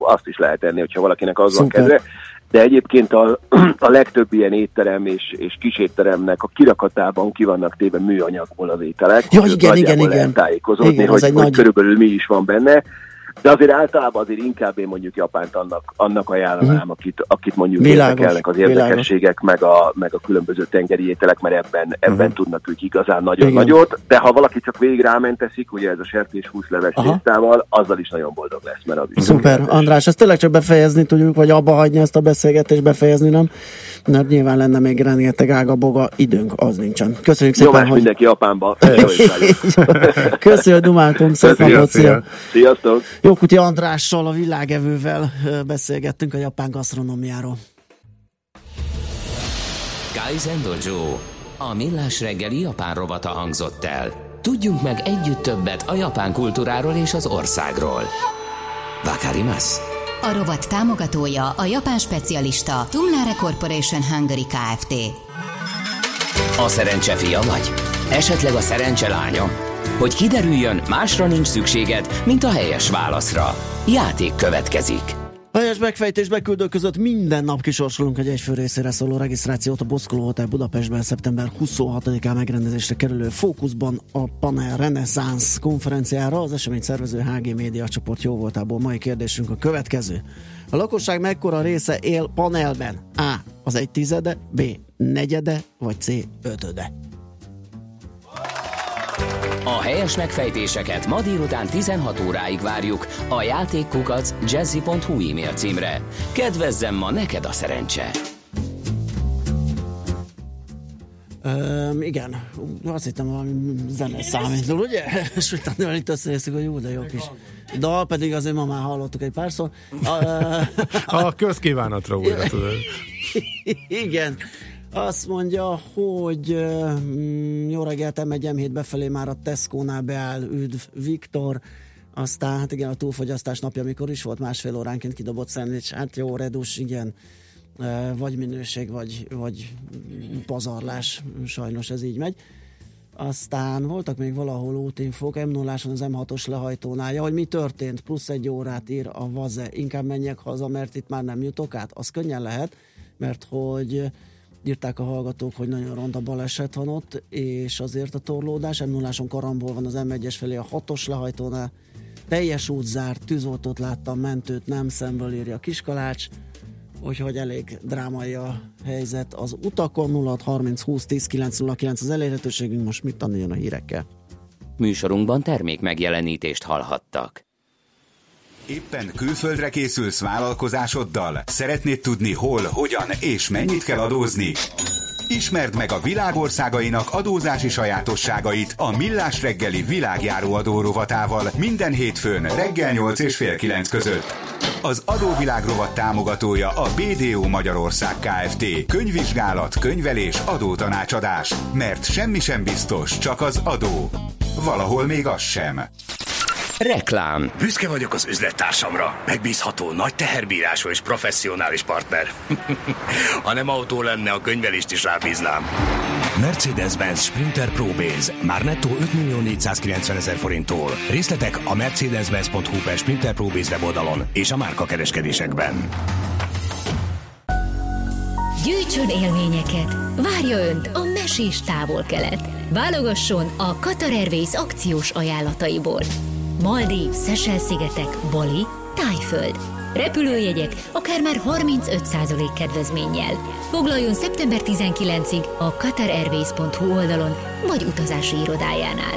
azt is lehet enni, hogyha valakinek az van kedve. De egyébként a legtöbb ilyen étterem és kisétteremnek a kirakatában ki vannak téve műanyagból az ételek. Ja, igen. Tájékozódni, igen, hogy körülbelül mi is van benne. De azért általában azért inkább én mondjuk Japánt annak ajánlanám, akit mondjuk érdekelnek az érdekességek, meg a különböző tengeri ételek, mert ebben tudnak ők igazán nagyon nagyot, de ha valaki csak végig rámenteszik, ugye ez a sertéshúsleves tésztával, azzal is nagyon boldog lesz, mert az is. Szuper, András, ezt tényleg csak befejezni tudjuk, vagy abba hagyni ezt a beszélgetést, befejezni nem? Mert nyilván lenne még rengeteg ága-boga, időnk az nincsen. Köszönjük szépen, Nyomás mindenki Japánba. Köszönjük, dumáltunk, szép napot, sziasztok! Jókuti Andrással, a világevővel beszélgettünk a japán gasztronómiáról. Kaizen Dojo, a millás reggeli japán rovata hangzott el. Tudjunk meg együtt többet a japán kultúráról és az országról. Wakarimasu? A rovat támogatója a japán specialista Tumlare Corporation Hungary Kft. A szerencse fia vagy? Esetleg a szerencse lánya? Hogy kiderüljön, másra nincs szükséged, mint a helyes válaszra. Játék következik. A helyes megfejtés beküldő között minden nap kisorsolunk egy egyfő részére szóló regisztrációt a Boszkoló Hotel Budapestben szeptember 26-án megrendezésre kerülő Fókuszban a Panel Renaissance konferenciára. Az esemény szervező HG Média csoport jóvoltából mai kérdésünk a következő. A lakosság mekkora része él panelben? A. az 1/10, B. 1/4, vagy C. 5/5. A helyes megfejtéseket ma délután 16 óráig várjuk a játékkukac@jazzy.hu e-mail címre. Kedvezzem ma neked a szerencse! Igen, azt hittem valami zene számítól, ugye? És utána itt összejösszük, hogy jó, de jó kis dal, pedig azért ma már hallottuk egy párszor. A közkívánatra újra tudod. Igen. Azt mondja, hogy jó reggelt, M1 M7 befelé már a Tesco-nál beáll, üdv Viktor. Aztán, hát igen, a túlfogyasztás napja, amikor is volt, 1,5 óránként kidobott szendvics. Hát jó, redus, igen. Vagy minőség, vagy pazarlás, sajnos ez így megy. Aztán voltak még valahol útinfók, M0-áson az M6-os lehajtónál, hogy mi történt, plusz 1 órát ír a Vaze, inkább menjek haza, mert itt már nem jutok át. Az könnyen lehet, mert hogy írták a hallgatók, hogy nagyon ronda baleset van ott, és azért a torlódás, M0-áson karambol van az M1-es felé a 6-os lehajtónál, teljes út zárt, tűzoltót láttam, mentőt nem, szemből írja Kiskalács, úgyhogy elég drámai a helyzet az utakon. 0630 20 10 909 az elérhetőségünk, most mit tanuljon a hírekkel? Műsorunkban termék megjelenítést hallhattak. Éppen külföldre készülsz vállalkozásoddal? Szeretnéd tudni hol, hogyan és mennyit kell adózni? Ismerd meg a világ országainak adózási sajátosságait a Millás reggeli világjáró adó rovatával minden hétfőn reggel 8 és fél 9 között. Az adóvilág rovat támogatója a BDO Magyarország Kft. Könyvvizsgálat, könyvelés, adótanácsadás. Mert semmi sem biztos, csak az adó. Valahol még az sem. Reklám. Büszke vagyok az üzlettársamra. Megbízható, nagy teherbírású és professzionális partner. Ha nem autó lenne, a könyvelést is rábíznám. Mercedes-Benz Sprinter Pro Base. Már nettó 5.490.000 forinttól. Részletek a mercedes-benz.hu/Sprinter Pro Base weboldalon és a márkakereskedésekben. Gyűjtsön élményeket! Várja Önt a mesés távol-kelet. Válogasson a Qatar Airways akciós ajánlataiból. Maldív, Szesel-szigetek, Bali, Tájföld. Repülőjegyek akár már 35% kedvezménnyel. Foglaljon szeptember 19-ig a qatarairways.hu oldalon vagy utazási irodájánál.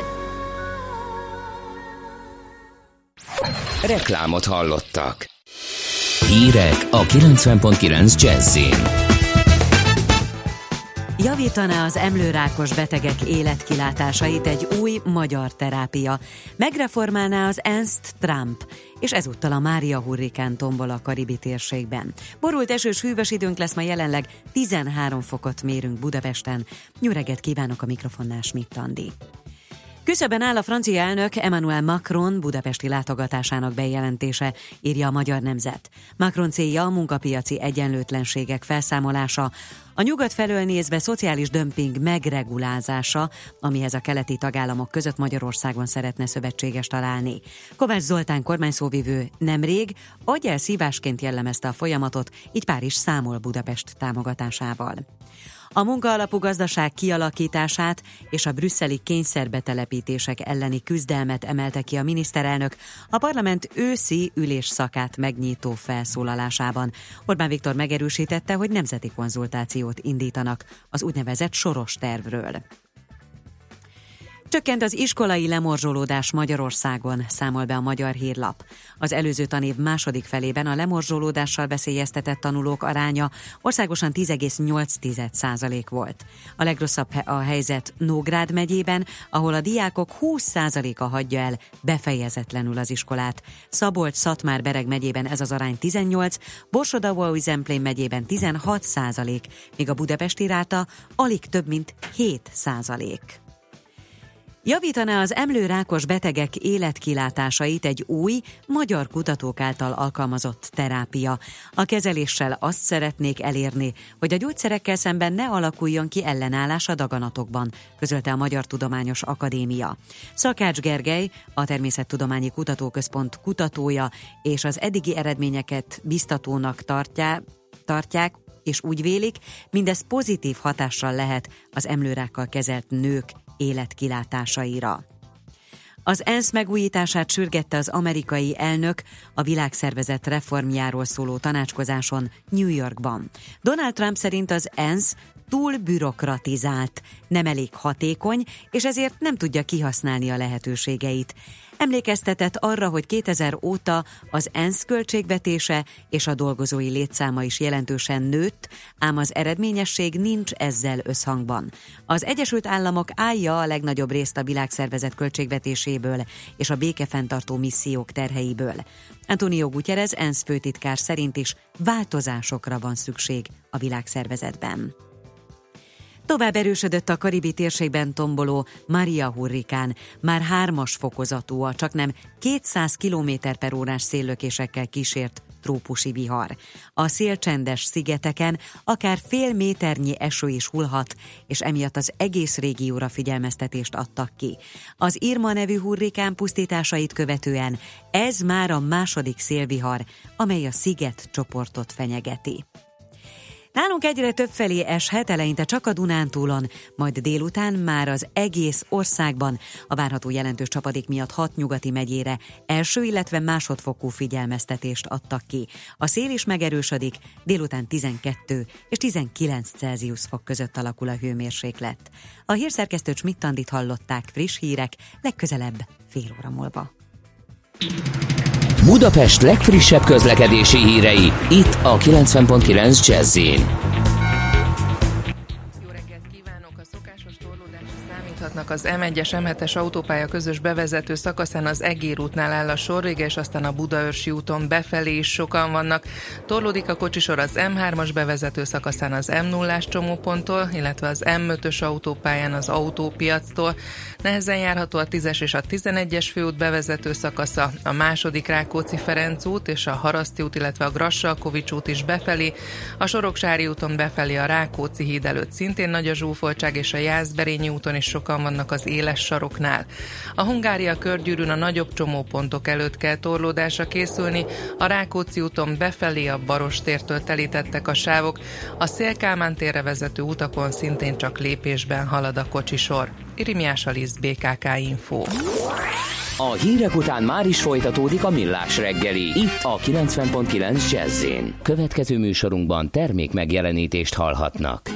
Reklámot hallottak. Hírek a 90.9 Jazzin. Javítaná az emlőrákos betegek életkilátásait egy új magyar terápia. Megreformálná az ENSZ-t Trump, és ezúttal a Mária hurrikán tombol a karibi térségben. Borult esős hűvös időnk lesz, ma jelenleg 13 fokot mérünk Budapesten. Jó reggelt kívánok, a mikrofonnál Schmidt Andi. Küszöbben áll a francia elnök Emmanuel Macron budapesti látogatásának bejelentése, írja a Magyar Nemzet. Macron célja a munkapiaci egyenlőtlenségek felszámolása, A nyugat felől nézve szociális dömping megregulázása, amihez a keleti tagállamok között Magyarországon szeretne szövetséges találni. Kovács Zoltán kormányszóvivő nemrég agyelszívásként jellemezte a folyamatot, így Párizs számol Budapest támogatásával. A munkaalapú gazdaság kialakítását és a brüsszeli kényszerbetelepítések elleni küzdelmet emelte ki a miniszterelnök a parlament őszi ülésszakát megnyitó felszólalásában. Orbán Viktor megerősítette, hogy nemzeti konzultációt indítanak az úgynevezett soros tervről. Csökkent az iskolai lemorzsolódás Magyarországon, számol be a Magyar Hírlap. Az előző tanév második felében a lemorzsolódással veszélyeztetett tanulók aránya országosan 10,8% volt. A legrosszabb a helyzet Nógrád megyében, ahol a diákok 20%-a hagyja el befejezetlenül az iskolát. Szabolcs-Szatmár-Bereg megyében ez az arány 18, Borsod-Abaúj-Zemplén megyében 16%, míg a budapesti ráta alig több mint 7%. Javítaná az emlőrákos betegek életkilátásait egy új, magyar kutatók által alkalmazott terápia. A kezeléssel azt szeretnék elérni, hogy a gyógyszerekkel szemben ne alakuljon ki ellenállás a daganatokban, közölte a Magyar Tudományos Akadémia. Szakács Gergely, a Természettudományi Kutatóközpont kutatója, és az eddigi eredményeket biztatónak tartják, és úgy vélik, mindez pozitív hatással lehet az emlőrákkal kezelt nők életkilátásaira. Az ENSZ megújítását sürgette az amerikai elnök a világszervezet reformjáról szóló tanácskozáson New Yorkban. Donald Trump szerint az ENSZ túl bürokratizált, nem elég hatékony, és ezért nem tudja kihasználni a lehetőségeit. Emlékeztetett arra, hogy 2000 óta az ENSZ költségvetése és a dolgozói létszáma is jelentősen nőtt, ám az eredményesség nincs ezzel összhangban. Az Egyesült Államok állja a legnagyobb részt a világszervezet költségvetéséből és a békefenntartó missziók terheiből. Antonio Guterres ENSZ főtitkár szerint is változásokra van szükség a világszervezetben. Tovább erősödött a karibi térségben tomboló Maria hurrikán, már 3-as fokozatú, a csaknem 200 km/órás széllökésekkel kísért trópusi vihar. A szélcsendes szigeteken akár fél méternyi eső is hullhat, és emiatt az egész régióra figyelmeztetést adtak ki. Az Irma nevű hurrikán pusztításait követően ez már a második szélvihar, amely a sziget csoportot fenyegeti. Nálunk egyre többfelé eshet, eleinte csak a Dunántúlon, majd délután már az egész országban. A várható jelentős csapadék miatt 6 nyugati megyére első, illetve másodfokú figyelmeztetést adtak ki. A szél is megerősödik, délután 12 és 19 Celsius fok között alakul a hőmérséklet. A hírszerkesztő Schmidt-Andit hallották, friss hírek, legközelebb fél óra múlva. Budapest legfrissebb közlekedési hírei, itt a 90.9 Jazz-in. Jó reggelt kívánok! A szokásos torlódásra számíthatnak az M1-es M7-es autópálya közös bevezető szakaszán, az Egér útnál áll a sor vége, és aztán a Budaörsi úton befelé is sokan vannak. Torlódik a kocsisor az M3-as bevezető szakaszán az M0-ás csomóponttól, illetve az M5-ös autópályán az Autópiactól. Nehezen járható a 10-es és a 11-es főút bevezető szakasza, a második Rákóczi-Ferenc út és a Haraszti út, illetve a Grassalkovics út is befelé, a Soroksári úton befelé a Rákóczi híd előtt szintén nagy a zsúfoltság, és a Jászberényi úton is sokan vannak az éles saroknál. A Hungária körgyűrűn a nagyobb csomópontok előtt kell torlódásra készülni, a Rákóczi úton befelé a Barostértől telítettek a sávok, a Széll-Kálmán térre vezető utakon szintén csak lépésben halad a kocsisor. Irimiás Alisz, BKK Info. A hírek után már is folytatódik a Millás reggeli, itt a 90.9 Jazz-in. Következő műsorunkban termék megjelenítést hallhatnak.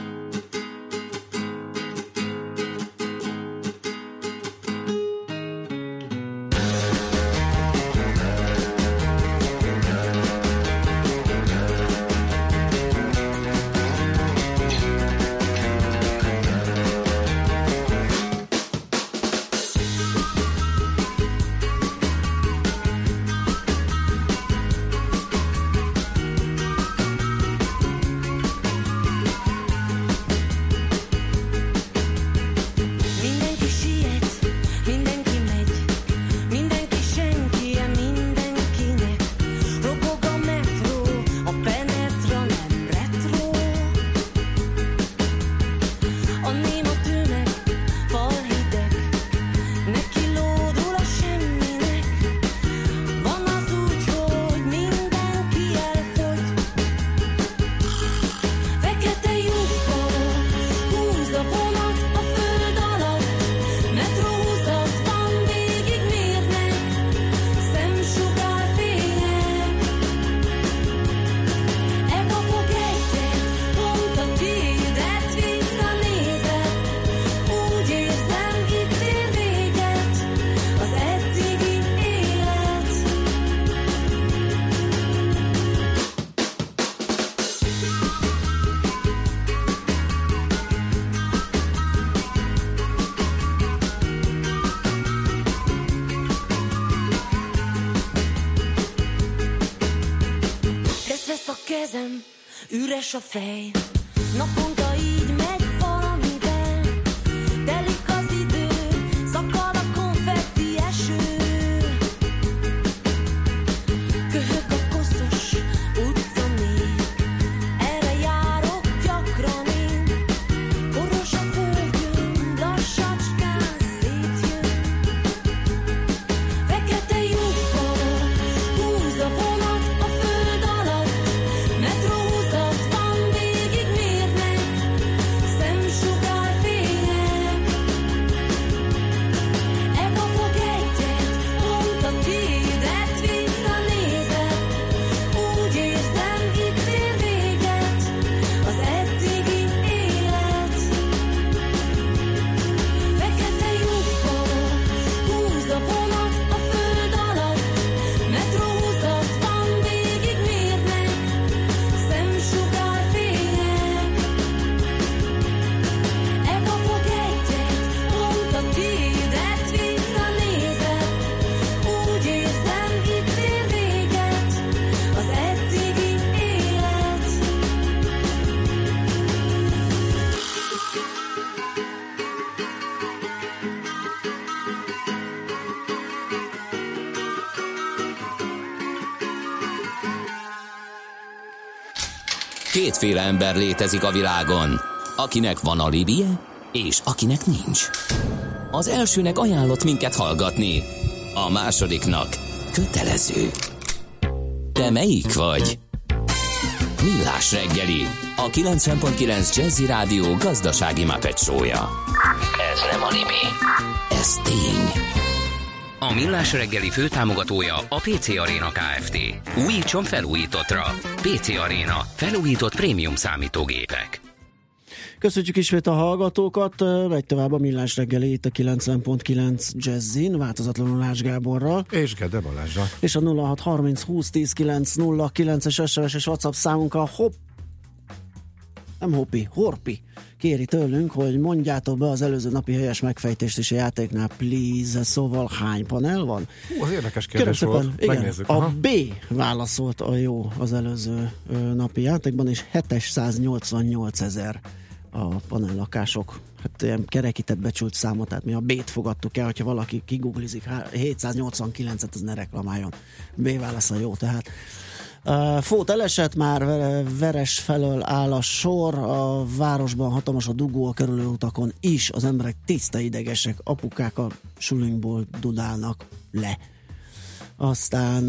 vesz a kezem, üres a fej. Naponta így megy valamivel, telik az idő, szakad a konfetti eső. Köhög a koszos utcanél, erre járok gyakran én. Boros a földjön, lassacskán szétjön. Fekete lyukkal húz a vonat a föld alatt, metróhúzat van végig mérnek, szemsugárfények. Elkapok egyet, pont a tiédet visszanézek, úgy érzem, itt ér véget az eddigi élet. Fekete lyukkal húz a vonat a föld alatt, metróhúzat van végig mérnek, szemsugárfények. Elkapok egyet, pont a tiédet visszanézek, úgy érzem, itt ér véget az eddigi élet. Kétféle ember létezik a világon, akinek van alibije, és akinek nincs. Az elsőnek ajánlott minket hallgatni, a másodiknak kötelező. Te melyik vagy? Millás reggeli, a 90.9 Jazzy Rádió gazdasági Muppet show-ja. Ez nem anime, ez tény. A Millás reggeli főtámogatója a PC Arena Kft. Újítson felújítottra. PC Arena. Felújított prémium számítógépek. Köszönjük ismét a hallgatókat, megy tovább a Millás reggeli itt a 90.9 Jazzin, változatlanul Ács Gáborral. És Gede Balázsral. És a 0630 20 10 909-es SMS és WhatsApp számunk a Horpi kéri tőlünk, hogy mondjátok be az előző napi helyes megfejtést is a játéknál, please. Szóval hány panel van? Az érdekes kérdés volt. Igen, megnézzük. a B válaszolt a jó az előző napi játékban, és 788 000 a panellakások. Hát ilyen kerekített becsült számot, tehát mi a B-t fogadtuk el, hogyha valaki kiguglizik 789-et, az ne reklamáljon. B válasz a jó, tehát Fót elesett, már Veres felől áll a sor, a városban hatalmas a dugó, a kerülőutakon is, az emberek tiszta idegesek, apukák a sulinkból dudálnak le. Aztán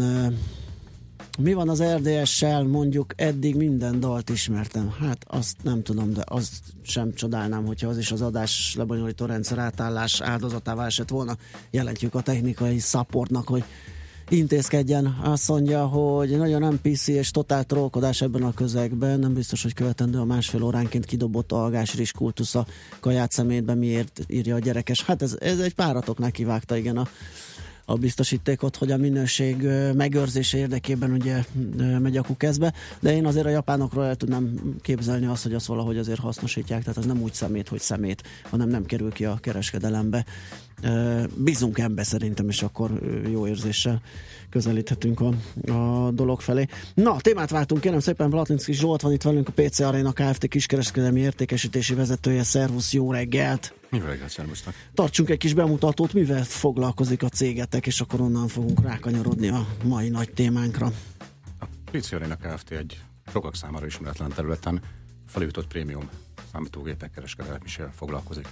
mi van az RDS-sel? Mondjuk eddig minden dalt ismertem. Hát azt nem tudom, de azt sem csodálnám, hogyha az is az adás lebonyolító rendszer átállás áldozatává esett volna. Jelentjük a technikai supportnak, hogy intézkedjen. Azt mondja, hogy nagyon nem PC és totál trollkodás ebben a közegben. Nem biztos, hogy követendő a másfél óránként kidobott algás rizs kultusz a kaját szemétben, miért írja a gyerekes. Hát ez egy páratoknál kivágta, igen, a biztosítékot, hogy a minőség megőrzése érdekében ugye megy a kukeszbe, de én azért a japánokról el tudnám képzelni azt, hogy azt valahogy azért hasznosítják, tehát az nem úgy szemét, hogy szemét, hanem nem kerül ki a kereskedelembe. Bízunk ebbe szerintem, és akkor jó érzéssel közelíthetünk a dolog felé. Na, témát váltunk, kérem szépen, Platlinszky Zsolt van itt velünk, a PC Arena Kft. Kiskereskedelmi értékesítési vezetője. Szervusz, jó reggelt! Jó reggelt, szervusztak! Tartsunk egy kis bemutatót, mivel foglalkozik a cégetek, és akkor onnan fogunk rákanyarodni a mai nagy témánkra. A PC Arena Kft. Egy sokak számára ismeretlen területen felújított prémium számítógépek kereskedelmével foglalkozik.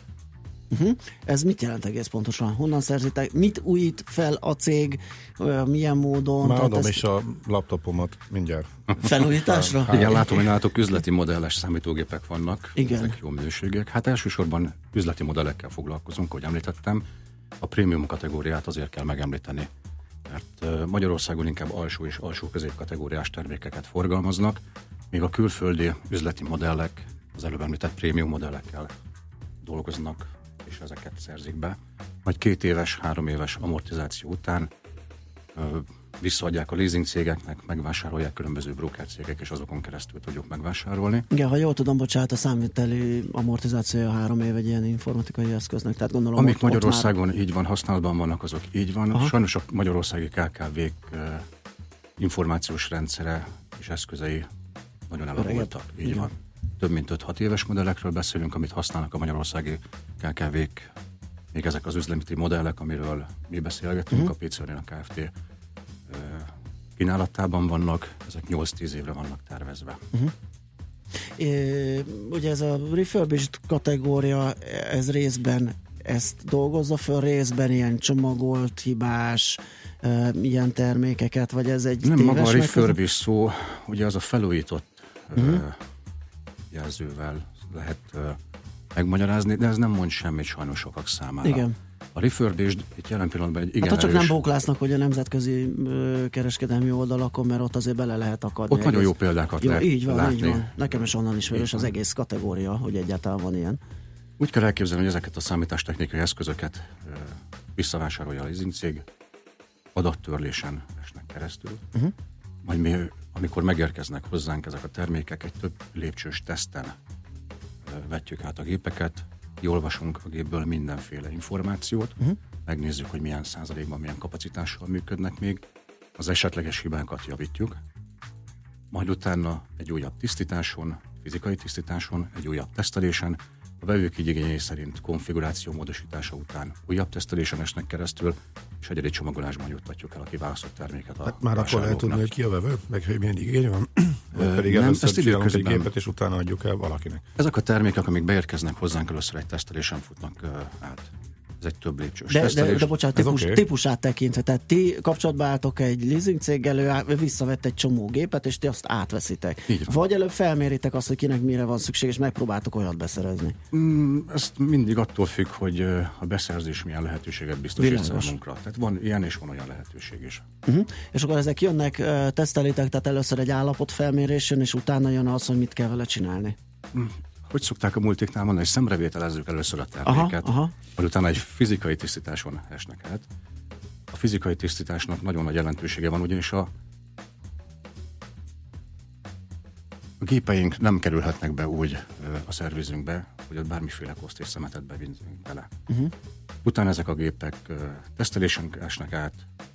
Ez mit jelent egész pontosan? Honnan szerzitek? Mit újít fel a cég? Milyen módon? Már adom is a laptopomat mindjárt. Felújításra? Igen, látom, hogy nálatok üzleti modelles számítógépek vannak. Igen. Ezek jó minőségek. Hát elsősorban üzleti modellekkel foglalkozunk, ahogy említettem. A prémium kategóriát azért kell megemlíteni, mert Magyarországon inkább alsó és alsó közép kategóriás termékeket forgalmaznak, míg a külföldi üzleti modellek az előbb említett prémium modellekkel dolgoznak, és ezeket szerzik be. Majd 2 éves, 3 éves amortizáció után visszaadják a leasing cégeknek, megvásárolják különböző broker cégek, és azokon keresztül tudjuk megvásárolni. Igen, ha jól tudom, bocsánat, a számviteli amortizációja 3 év egy ilyen informatikai eszköznek, tehát gondolom... Amik Magyarországon már... így van, használatban vannak, azok így van. Aha. Sajnos a magyarországi KKV-k információs rendszere és eszközei nagyon elavultak. Így van. Több mint 5-6 éves modellekről beszélünk, amit használnak a magyarországi KKV-k. Még ezek az üzleti modellek, amiről mi beszélgetünk, a PC Arena Kft. Kínálatában vannak, ezek 8-10 évre vannak tervezve. Ugye ez a refurbished kategória, ez részben ezt dolgozza föl, részben ilyen csomagolt, hibás, ilyen termékeket, vagy ez egy nem maga a refurbish szó, ugye az a felújított jelzővel lehet megmagyarázni, de ez nem mond semmit sajnos sokak számára. Igen. A refurbished itt jelen pillanatban egy igen hát csak erős... nem bóklásznak, hogy a nemzetközi kereskedelmi oldalakon, mert ott azért bele lehet akadni. Ott nagyon jó példákat lehet így van, látni. így van. Nekem is onnan ismerős az egész kategória, hogy egyáltalán van ilyen. Úgy kell elképzelni, hogy ezeket a számítástechnikai eszközöket visszavásárolja a leasing cég, adattörlésen esnek keresztül, majd mi, amikor megérkeznek hozzánk ezek a termékek, egy több lépcsős teszten vetjük át a gépeket, olvasunk a gépből mindenféle információt, megnézzük, hogy milyen százalékban, milyen kapacitással működnek még, az esetleges hibákat javítjuk, majd utána egy újabb tisztításon, fizikai tisztításon, egy újabb tesztelésen, a vevők igényei szerint konfiguráció módosítása után újabb tesztelésen esnek keresztül, és egyedi csomagolásban juttatjuk el a kiválasztott terméket a hát már akkor lehet tudni, hogy ki a vevő, meg hogy milyen igény van, vagy pedig nem, először csinálunk egy gépet, és utána adjuk el valakinek. Ezek a termékek, amik beérkeznek hozzánk, először egy tesztelésen futnak át. Ez egy több lépcsős tesztelés. De bocsánat, típusát tekintve, tehát ti kapcsolatba álltok egy leasing céggel, visszavett egy csomó gépet, és ti azt átveszitek. Vagy előbb felméritek azt, hogy kinek mire van szükség, és megpróbáltok olyat beszerezni. Ezt mindig attól függ, hogy a beszerzés milyen lehetőséget biztosít számunkra. Tehát van ilyen és van olyan lehetőség is. És akkor ezek jönnek, tesztelitek, tehát először egy állapotfelmérés jön, és utána jön az, hogy mit kell vele csinálni. Hogy szokták a multiknál mondani, hogy szemrevételezzük először a terméket, majd utána egy fizikai tisztításon esnek át. A fizikai tisztításnak nagyon nagy jelentősége van, ugyanis a gépeink nem kerülhetnek be úgy a szervizünkbe, hogy ott bármiféle koszt és szemetet bevinzünk bele. Utána ezek a gépek tesztelésen esnek át,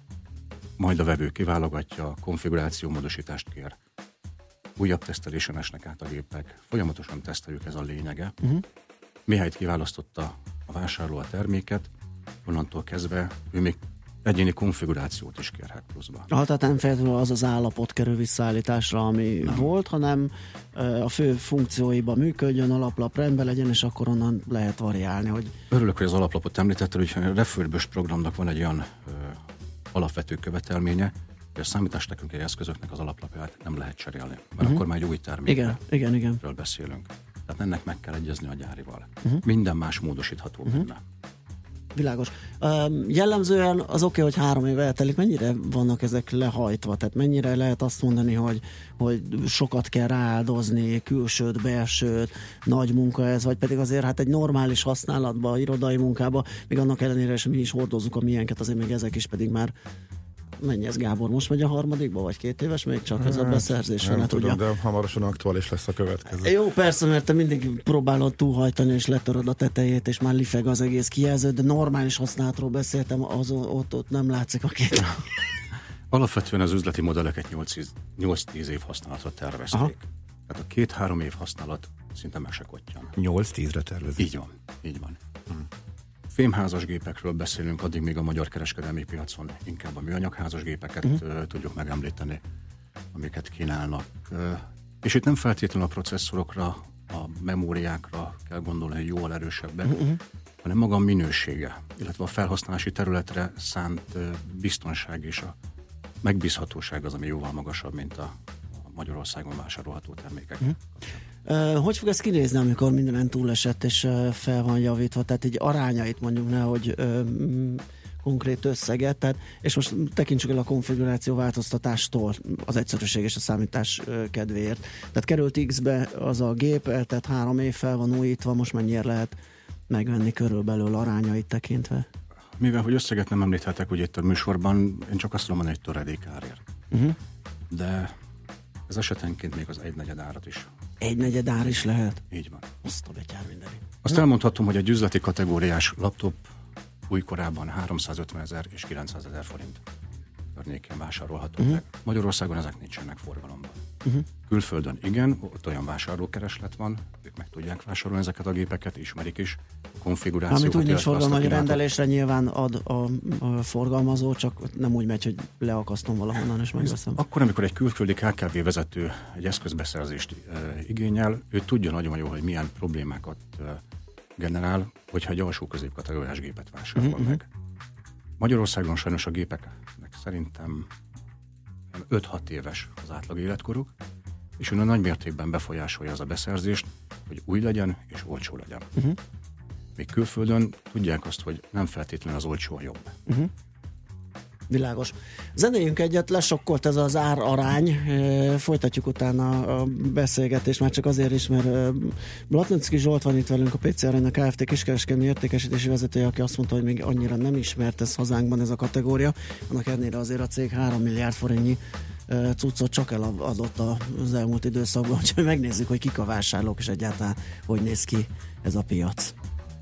majd a vevő kiválogatja, konfiguráció módosítást kér. Újabb tesztelésen esnek át a gépek, folyamatosan teszteljük, ez a lényege. Mihelyt kiválasztotta a vásárló a terméket, onnantól kezdve ő még egyéni konfigurációt is kérhet pluszba. Tehát nem feltétlenül az az állapot kerül visszaállításra, ami volt, hanem a fő funkcióiban működjön, alaplap rendben legyen, és akkor onnan lehet variálni. Hogy... Örülök, hogy az alaplapot említetted, hogy a refurbished programnak van egy olyan alapvető követelménye, hogy a számítástechnikai eszközöknek az alaplapját nem lehet cserélni, mert akkor már egy új termékről beszélünk. Tehát ennek meg kell egyezni a gyárival. Minden más módosítható benne. Világos. Jellemzően az oké, hogy 3 év eltelik, mennyire vannak ezek lehajtva? Tehát mennyire lehet azt mondani, hogy sokat kell rááldozni, külsőt, belsőt, nagy munka ez, vagy pedig azért hát egy normális használatban, irodai munkában, még annak ellenére, hogy mi is hordozzuk a miénket, azért még ezek is pedig már mennyi ez, Gábor? Most megy a harmadikba, vagy 2 éves? Még csak ez a beszerzés van. Nem tudom, de hamarosan aktuális lesz a következő. Jó, persze, mert te mindig próbálod túlhajtani, és letöröd a tetejét, és már lifeg az egész kijelző, de normális használatról beszéltem, ott nem látszik a két. Alapvetően az üzleti modelleket 8-10 év használatra tervezték. Aha. Tehát a 2-3 év használat szinte meg se kottyan. 8-10-re tervezik? Így van. Fémházas gépekről beszélünk, addig még a magyar kereskedelmi piacon inkább a műanyagházas gépeket tudjuk megemlíteni, amiket kínálnak. És itt nem feltétlenül a processzorokra, a memóriákra kell gondolni, hogy jóval erősebbek, hanem maga a minősége, illetve a felhasználási területre szánt biztonság és a megbízhatóság az, ami jóval magasabb, mint a Magyarországon vásárolható termékek. Hogy fog ez kinézni, amikor mindenen túlesett és fel van javítva? Tehát egy arányait mondjuk nehogy konkrét összeget, tehát, és most tekintsük el a konfiguráció változtatástól az egyszerűség és a számítás kedvéért. Tehát került X-be az a gép, tehát 3 év fel van újítva, most mennyire lehet megvenni körülbelül arányait tekintve? Mivel, hogy összeget nem említhetek ugye itt a műsorban, én csak azt tudom mondani, hogy töredék árért. De ez esetenként még az 1/4 árat is. 1/4 ár is lehet? Így van. Azt a betyár mindenit. Azt elmondhatom, hogy egy üzleti kategóriás laptop újkorában 350 000 és 900 000 forint környékén vásárolható meg. Magyarországon ezek nincsenek forgalomban. Külföldön igen, ott olyan vásárlókereslet van, ők meg tudják vásárolni ezeket a gépeket, ismerik is a konfigurációkat. Amit úgy nincs forgalma, hogy rendelésre nyilván ad a forgalmazó, csak nem úgy megy, hogy leakasztom valahonnan és megveszem. Akkor, amikor egy külföldi KKV vezető egy eszközbeszerzést igényel, ő tudja nagyon jól, hogy milyen problémákat generál, hogyha egy alsó középkategóriás gépet vásárol meg. Magyarországon sajnos a gépeknek szerintem 5-6 éves az átlag életkoruk, és onnan nagy mértékben befolyásolja az a beszerzést, hogy új legyen és olcsó legyen. Még külföldön tudják azt, hogy nem feltétlenül az olcsó a jobb. Világos. Zenéljünk egyet, lesokkolt ez az árarány, folytatjuk utána a beszélgetést, már csak azért is, mert Blatnicki Zsolt van itt velünk, a PC Arena Kft. Kiskereskedelmi értékesítési vezetője, aki azt mondta, hogy még annyira nem ismert ez hazánkban ez a kategória, annak ellenére azért a cég 3 milliárd forintnyi cuccot csak eladott az elmúlt időszakban, úgyhogy megnézzük, hogy kik a vásárlók, és egyáltalán hogy néz ki ez a piac.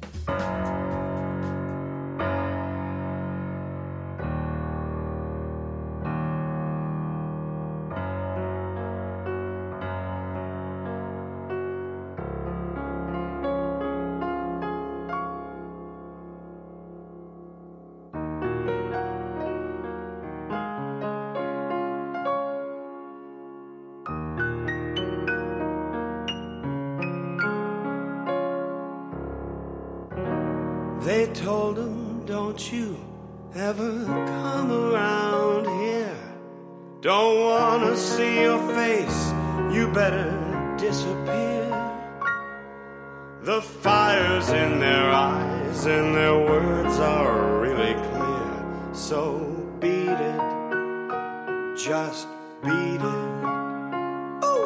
They told him, don't you ever come around here. Don't wanna see your face, you better disappear. The fire's in their eyes and their words are really clear. So beat it, just beat it. Ooh.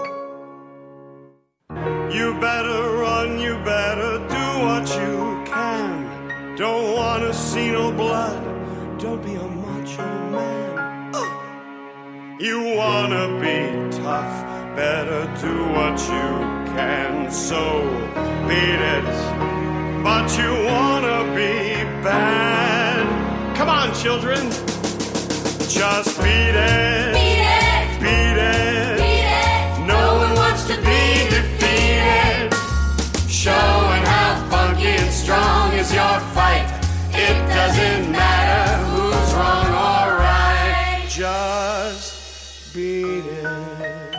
You better run, you better do what you can. Don't wanna see no blood, don't be a macho man. You wanna be tough, better do what you can. So beat it, but you wanna be bad. Come on, children, just beat it. Beat it, beat it, beat it. No one wants to be defeated. Showing how funky and strong is your fight. It doesn't matter who's wrong or right. Just beat it.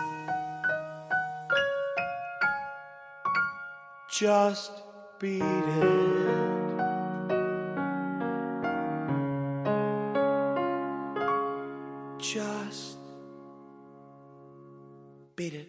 Just beat it. Just beat it.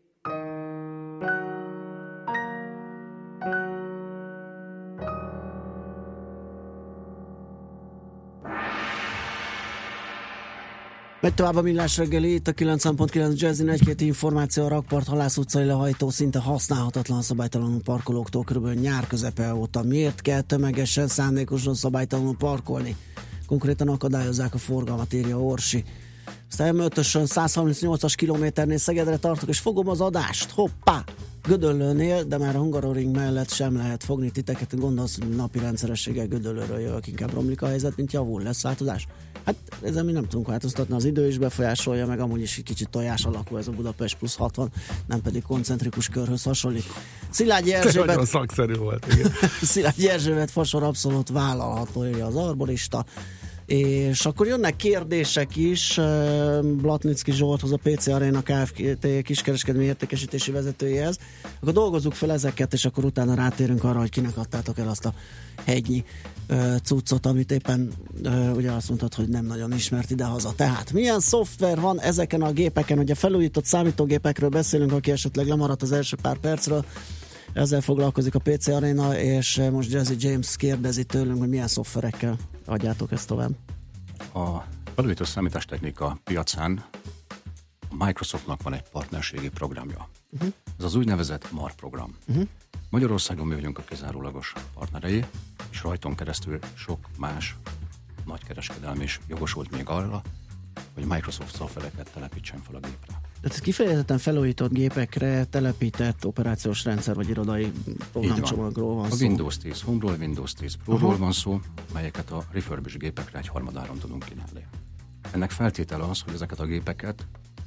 Megy tovább a Millás reggeli, itt a 90.9 Jazzin, egy-két információ: a Rakpart Halász utcai lehajtó szinte használhatatlan szabálytalanul parkolóktól körülbelül nyár közepe óta. Miért kell tömegesen, szándékosan szabálytalanul parkolni? Konkrétan akadályozzák a forgalmat, írja Orsi. Aztán M5-ösön 138-as kilométernél Szegedre tartok, és fogom az adást. Hoppá! Gödöllőnél, de már a Hungaroring mellett sem lehet fogni titeket. Gondolsz, hogy napi rendszerességgel Gödöllőről jövök, inkább romlik a helyzet, mint javul. Lesz változás? Hát ezen mi nem tudunk változtatni, az idő is befolyásolja, meg amúgy is egy kicsit tojás alakú ez a Budapest plusz 60, nem pedig koncentrikus körhöz hasonlít. Szilágyi Erzsébet... Nagyon szakszerű volt, igen. Szilágyi Erzsébet fasor abszolút vállalható, írja az arborista. És akkor jönnek kérdések is Blatnicki Zsolthoz, a PC Arena Kft. Kiskereskedelmi értékesítési vezetőjéhez. Akkor dolgozzuk fel ezeket, és akkor utána rátérünk arra, hogy kinek adtátok el azt a hegynyi cuccot, amit éppen ugye azt mondtad, hogy nem nagyon ismert idehaza. Tehát milyen szoftver van ezeken a gépeken? Ugye felújított számítógépekről beszélünk, aki esetleg lemaradt az első pár percről, ezzel foglalkozik a PC Arena, és most Jazzy James kérdezi tőlünk, hogy milyen szoftverekkel adjátok ezt tovább. A felújított számítástechnika piacán a Microsoftnak van egy partnerségi programja. Ez az úgynevezett MAR program. Magyarországon mi vagyunk a kizárólagos partnerei, és rajton keresztül sok más nagykereskedelmi is jogosult még arra, hogy Microsoft szoftvereket telepítsen fel a gépre. Tehát ez kifejezetten felújított gépekre telepített operációs rendszer vagy irodai programcsomagról van szó. A Windows 10 Home-ról, Windows 10 Pro-ról van szó, melyeket a refurbished gépekre egy harmadáron tudunk kínálni. Ennek feltétele az, hogy ezeket a gépeket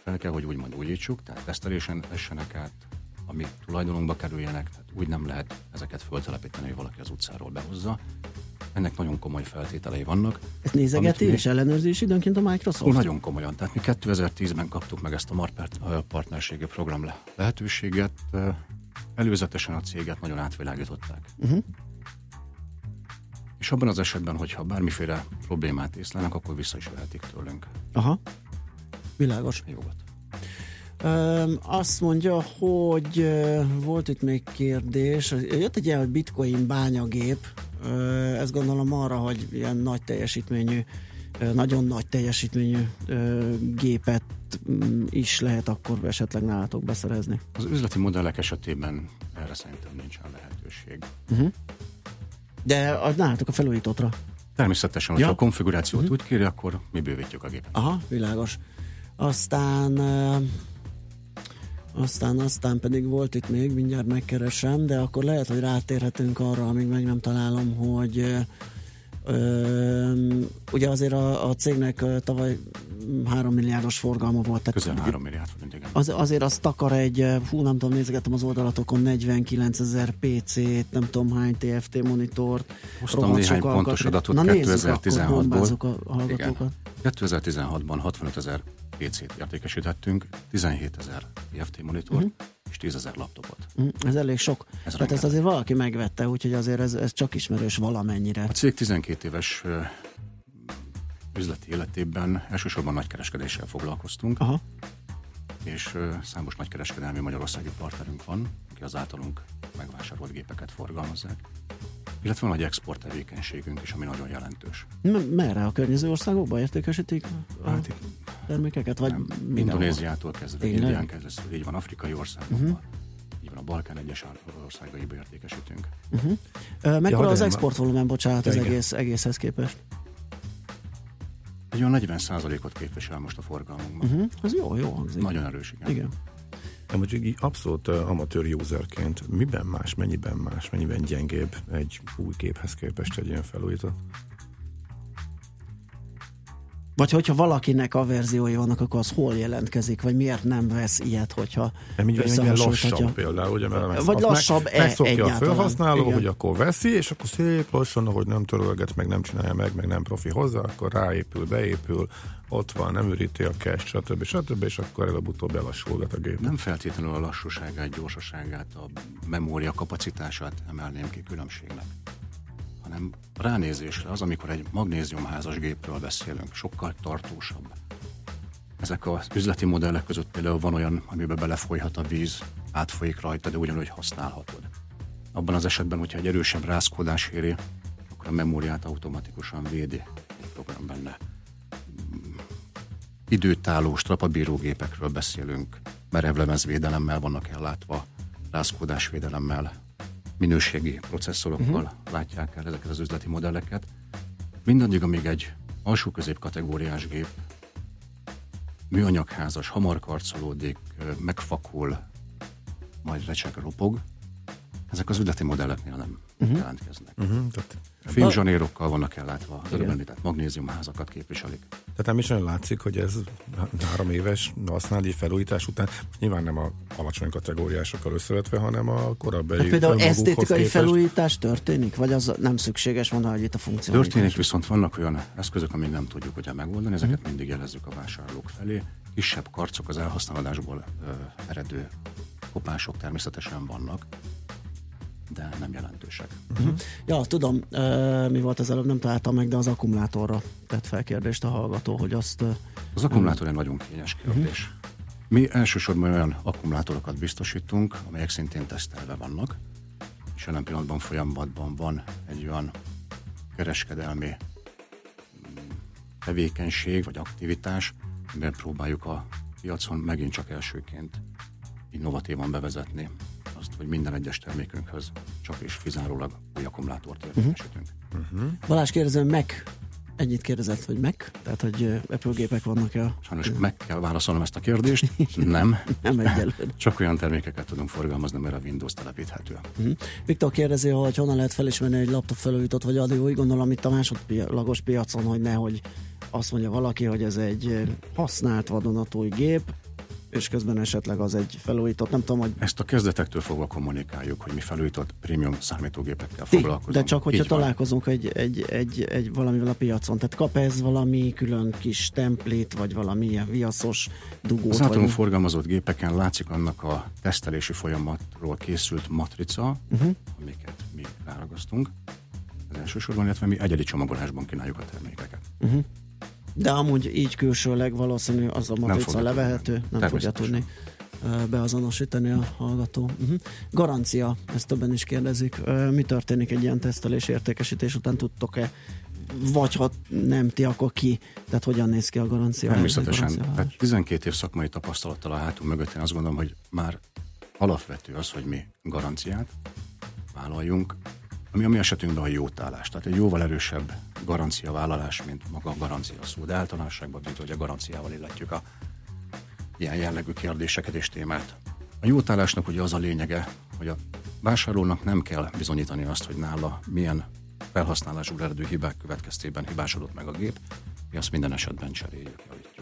fel kell, hogy úgymond újítsuk, tehát tesztelésen essenek át, amik tulajdonunkba kerüljenek, tehát úgy nem lehet ezeket föltelepíteni, hogy valaki az utcáról behozza. Ennek nagyon komoly feltételei vannak. Ezt nézegeti és ellenőrzés időnként a Microsoft? Nagyon komolyan. Tehát mi 2010-ben kaptuk meg ezt a partnerségi program lehetőséget. Előzetesen a céget nagyon átvilágították. És abban az esetben, hogyha bármiféle problémát észlelnek, akkor vissza is vehetik tőlünk. Aha, világos. Jogot. Azt mondja, hogy volt itt még kérdés, jött egy ilyen, hogy bitcoin bányagép, ezt gondolom arra, hogy ilyen nagy teljesítményű, nagyon nagy teljesítményű gépet is lehet akkor esetleg nálatok beszerezni. Az üzleti modellek esetében erre szerintem nincsen lehetőség. De nálatok a felújítottra? Természetesen, hogyha a konfigurációt úgy kéri, akkor mi bővítjük a gépet. Aha, világos. Aztán pedig volt itt még, mindjárt megkeresem, de akkor lehet, hogy rátérhetünk arra, amíg meg nem találom, hogy ugye azért a cégnek tavaly 3 milliárdos forgalma volt. Közel 3 milliárd forint, igen. Azért azt takar egy, nem tudom, nézegettem az oldalatokon, 49 000 PC-t, nem tudom hány TFT monitort. Hoztam néhány pontos adatot 2016-ból. 2016-ban 65 000 PC-t értékesítettünk, 17 000 TFT monitort és 10 000 laptopot. Ez elég sok. Tehát ezt azért valaki megvette, úgyhogy azért ez csak ismerős valamennyire. A cég 12 éves üzleti életében elsősorban nagykereskedéssel foglalkoztunk, és számos nagykereskedelmi magyarországi partnerünk van, aki az általunk megvásárolt gépeket forgalmazzák. Illetve van egy export tevékenységünk is, ami nagyon jelentős. Merre? A környező országokban értékesítik a termékeket? Vagy Indonéziától kezdve, Indián kezdve, így van afrikai országokban, így van a Balkán egyes országaiba értékesítünk. Mekkora az exportvolumen, bocsánat, az egészhez képest? Egy olyan 40%-ot képvisel most a forgalmunkban. Az jó hangzik. Nagyon erős, igen. De mondjuk így abszolút amatőr userként mennyiben gyengébb egy új képhez képest egy ilyen felújított? Vagy hogyha valakinek a verziói vannak, akkor az hol jelentkezik, vagy miért nem vesz ilyet, hogyha lassabb például, ugye, mert vagy lassabb megszokja a felhasználó, hogy akkor veszi, és akkor szép lassan, ahogy nem törölget, meg nem csinálja meg nem profi hozzá, akkor ráépül, beépül, ott van, nem üríti a cache, stb. És akkor előbb-utóbb elassulgat a gép. Nem feltétlenül a lassúságát, gyorsaságát, a memória kapacitását emelném ki különbségnek, hanem ránézésre az, amikor egy magnéziumházas gépről beszélünk, sokkal tartósabb. Ezek az üzleti modellek között például van olyan, amiben belefolyhat a víz, átfolyik rajta, de ugyanúgy használhatod. Abban az esetben, hogyha egy erősebb rázkódás éri, akkor a memóriát automatikusan védi egy program benne. Időtálló, strapabíró gépekről beszélünk, merevlemezvédelemmel vannak ellátva, rázkódásvédelemmel, minőségi processzorokkal látják el ezeket az üzleti modelleket. Mindaddig, amíg egy alsó-közép kategóriás gép műanyagházas, hamar karcolódik, megfakul, majd recseg, ropog, ezek az üzleti modelleknél nem jelentkeznek. Filmzsanérokkal vannak ellátva, az előbb említett magnéziumházakat képviselik. Tehát nem is olyan látszik, hogy ez 3 éves használati felújítás után nyilván nem a alacsony kategóriásokkal összevetve, hanem a korábbi például esztétikai felújítás történik? Vagy az nem szükséges mondani, hogy itt a funkcionalitás? Történik, viszont vannak olyan eszközök, amik nem tudjuk ugye megoldani, ezeket mindig jelezzük a vásárlók felé. Kisebb karcok, az elhasználódásból eredő kopások természetesen vannak, de nem jelentősek. Ja, tudom, mi volt az előbb, nem találtam meg, de az akkumulátorra tett felkérdést a hallgató, hogy azt... Az akkumulátor egy nagyon kényes kérdés. Mi elsősorban olyan akkumulátorokat biztosítunk, amelyek szintén tesztelve vannak, és jelen pillanatban folyamatban van egy olyan kereskedelmi tevékenység vagy aktivitás, amiben próbáljuk a piacon megint csak elsőként innovatívan bevezetni azt, hogy minden egyes termékünkhöz csak és kizárólag új akkumulátort értékesítünk. Balázs kérdező, ennyit kérdezett, hogy Tehát, hogy Apple gépek vannak-e? Sajnos meg kell válaszolnom ezt a kérdést. Nem. Nem egyelőre. Csak olyan termékeket tudunk forgalmazni, mert a Windows telepíthető. Viktor kérdezi, hogy honnan lehet felismerni egy laptop felújított vagy addig, úgy gondolom itt a másodlagos piacon, hogy nehogy azt mondja valaki, hogy ez egy használt vadonatúj gép, és közben esetleg az egy felújított, nem tudom, hogy... Ezt a kezdetektől fogva kommunikáljuk, hogy mi felújított prémium számítógépekkel foglalkozunk. De csak hogyha találkozunk egy valamivel a piacon, tehát kap ez valami külön kis templét, vagy valami viaszos dugót? Az általunk forgalmazott gépeken látszik annak a tesztelési folyamatról készült matrica, amiket mi ráragasztunk az elsősorban, illetve mi egyedi csomagolásban kínáljuk a termékeket. De amúgy így külsőleg valószínű az a matrica levehető, nem fogja tudni beazonosítani a hallgató. Garancia, ezt többen is kérdezik. Mi történik egy ilyen tesztelés, értékesítés után, tudtok-e? Vagy ha nem ti, akkor ki? Tehát hogyan néz ki a garancia? Természetesen. Tehát 12 év szakmai tapasztalattal a hátunk mögött én azt gondolom, hogy már alapvető az, hogy mi garanciát vállaljunk, ami a mi esetünkben a jótállás. Tehát egy jóval erősebb garanciavállalás, mint maga a garancia szó. De általánosságban, mint hogy a garanciával illetjük a ilyen jellegű kérdéseket és témát. A jótállásnak ugye az a lényege, hogy a vásárlónak nem kell bizonyítani azt, hogy nála milyen felhasználású eredő hibák következtében hibásodott meg a gép. Mi azt minden esetben cseréljük, javítjuk.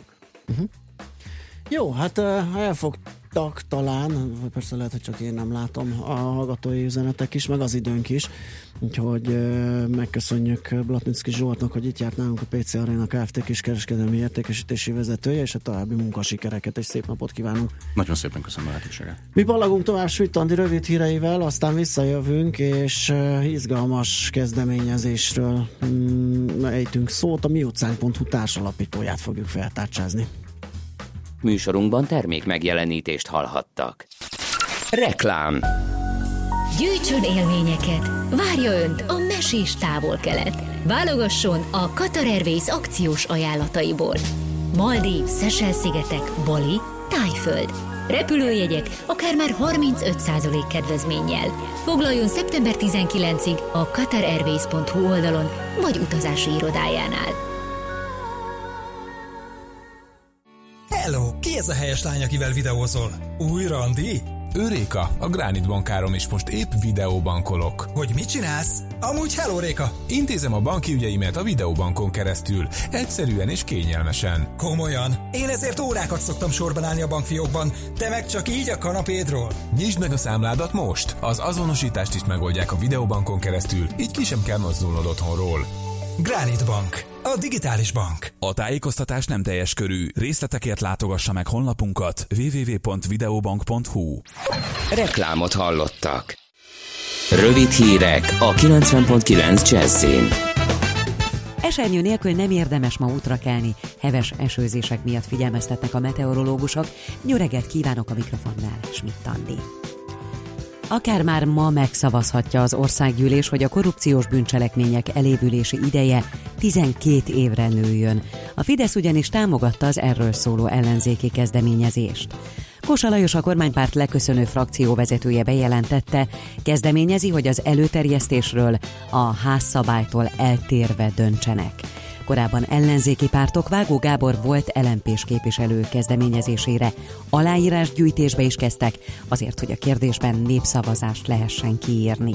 Jó, hát elfogtak talán, persze lehet, hogy csak én nem látom a hallgatói üzenetek is, meg az időnk is, úgyhogy megköszönjük Blatnicki Zsoltnak, hogy itt járt nálunk a PC Arena Kft. Kiskereskedelmi értékesítési vezetője, és a további munkasikereket, és szép napot kívánunk. Nagyon szépen köszönöm a lehetőséget. Mi ballagunk tovább Schmidt Andi rövid híreivel, aztán visszajövünk, és izgalmas kezdeményezésről ejtünk szót, a miutcánk.hu társalapítóját fogjuk feltárcsázni. Műsorunkban termék megjelenítést hallhattak. Reklám. Gyűjtsön élményeket! Várja Önt a mesés távol-kelet! Válogasson a Qatar Airways akciós ajánlataiból. Maldív, Szesel-szigetek, Bali, Tájföld. Repülőjegyek akár már 35% kedvezménnyel. Foglaljon szeptember 19-ig a qatarairways.hu oldalon vagy utazási irodájánál. Hello! Ki ez a helyes lány, akivel videózol? Új randi? Ő Réka, a Granite bankárom, és most épp videóbankolok. Hogy mit csinálsz? Amúgy hello Réka! Intézem a banki ügyeimet a videóbankon keresztül, egyszerűen és kényelmesen. Komolyan? Én ezért órákat szoktam sorban állni a bankfiókban, te meg csak így a kanapédról. Nyisd meg a számládat most! Az azonosítást is megoldják a videóbankon keresztül, így ki sem kell mozdulnod otthonról. Granite Bank, a digitális bank. A tájékoztatás nem teljes körű. Részletekért látogassa meg honlapunkat www.videobank.hu. Reklámot hallottak. Rövid hírek a 90.9 Jazzin. Esernyő nélkül nem érdemes ma útra kelni. Heves esőzések miatt figyelmeztetnek a meteorológusok. Jó reggelt kívánok, a mikrofonnál Schmidt Andi. Akár már ma megszavazhatja az országgyűlés, hogy a korrupciós bűncselekmények elévülési ideje 12 évre nőjön. A Fidesz ugyanis támogatta az erről szóló ellenzéki kezdeményezést. Kósa Lajos, a kormánypárt leköszönő frakcióvezetője bejelentette, kezdeményezi, hogy az előterjesztésről a házszabálytól eltérve döntsenek. Korábban ellenzéki pártok Vágó Gábor volt LMP-s képviselő kezdeményezésére aláírásgyűjtésbe is kezdtek, azért, hogy a kérdésben népszavazást lehessen kiírni.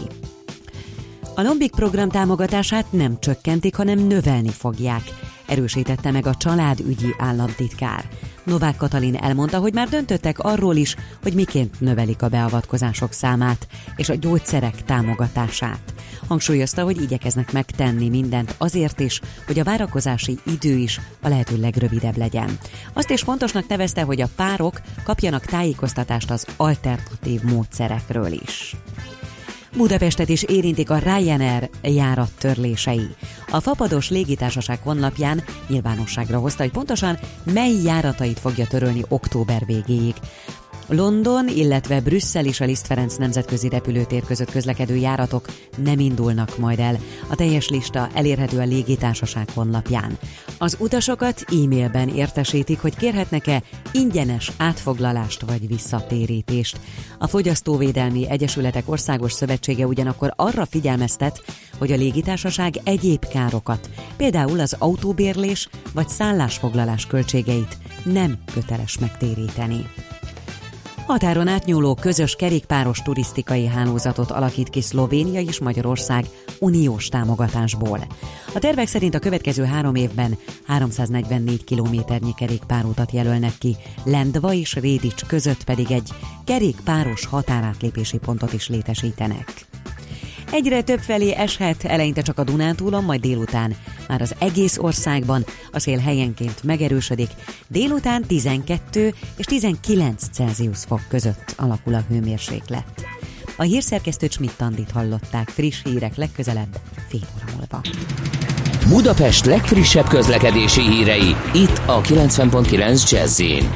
A Lombik program támogatását nem csökkentik, hanem növelni fogják, erősítette meg a családügyi államtitkár. Novák Katalin elmondta, hogy már döntöttek arról is, hogy miként növelik a beavatkozások számát és a gyógyszerek támogatását. Hangsúlyozta, hogy igyekeznek megtenni mindent azért is, hogy a várakozási idő is a lehető legrövidebb legyen. Azt is fontosnak nevezte, hogy a párok kapjanak tájékoztatást az alternatív módszerekről is. Budapestet is érintik a Ryanair járat törlései. A Fapados légitársaság honlapján nyilvánosságra hozta, hogy pontosan mely járatait fogja törölni október végéig. London, illetve Brüsszel és a Liszt Ferenc nemzetközi repülőtér között közlekedő járatok nem indulnak majd el. A teljes lista elérhető a légitársaság honlapján. Az utasokat e-mailben értesítik, hogy kérhetnek-e ingyenes átfoglalást vagy visszatérítést. A Fogyasztóvédelmi Egyesületek Országos Szövetsége ugyanakkor arra figyelmeztet, hogy a légitársaság egyéb károkat, például az autóbérlés vagy szállásfoglalás költségeit nem köteles megtéríteni. Határon átnyúló közös kerékpáros turisztikai hálózatot alakít ki Szlovénia és Magyarország uniós támogatásból. A tervek szerint a következő 3 évben 344 kilométernyi kerékpárutat jelölnek ki, Lendva és Rédics között pedig egy kerékpáros határátlépési pontot is létesítenek. Egyre többfelé eshet, eleinte csak a Dunántúlon, majd délután már az egész országban, a szél helyenként megerősödik, délután 12 és 19 Celsius fok között alakul a hőmérséklet. A hírszerkesztőt Schmidt-Andit hallották, friss hírek legközelebb fél óra múlva. Budapest legfrissebb közlekedési hírei, itt a 90.9 Jazz-in.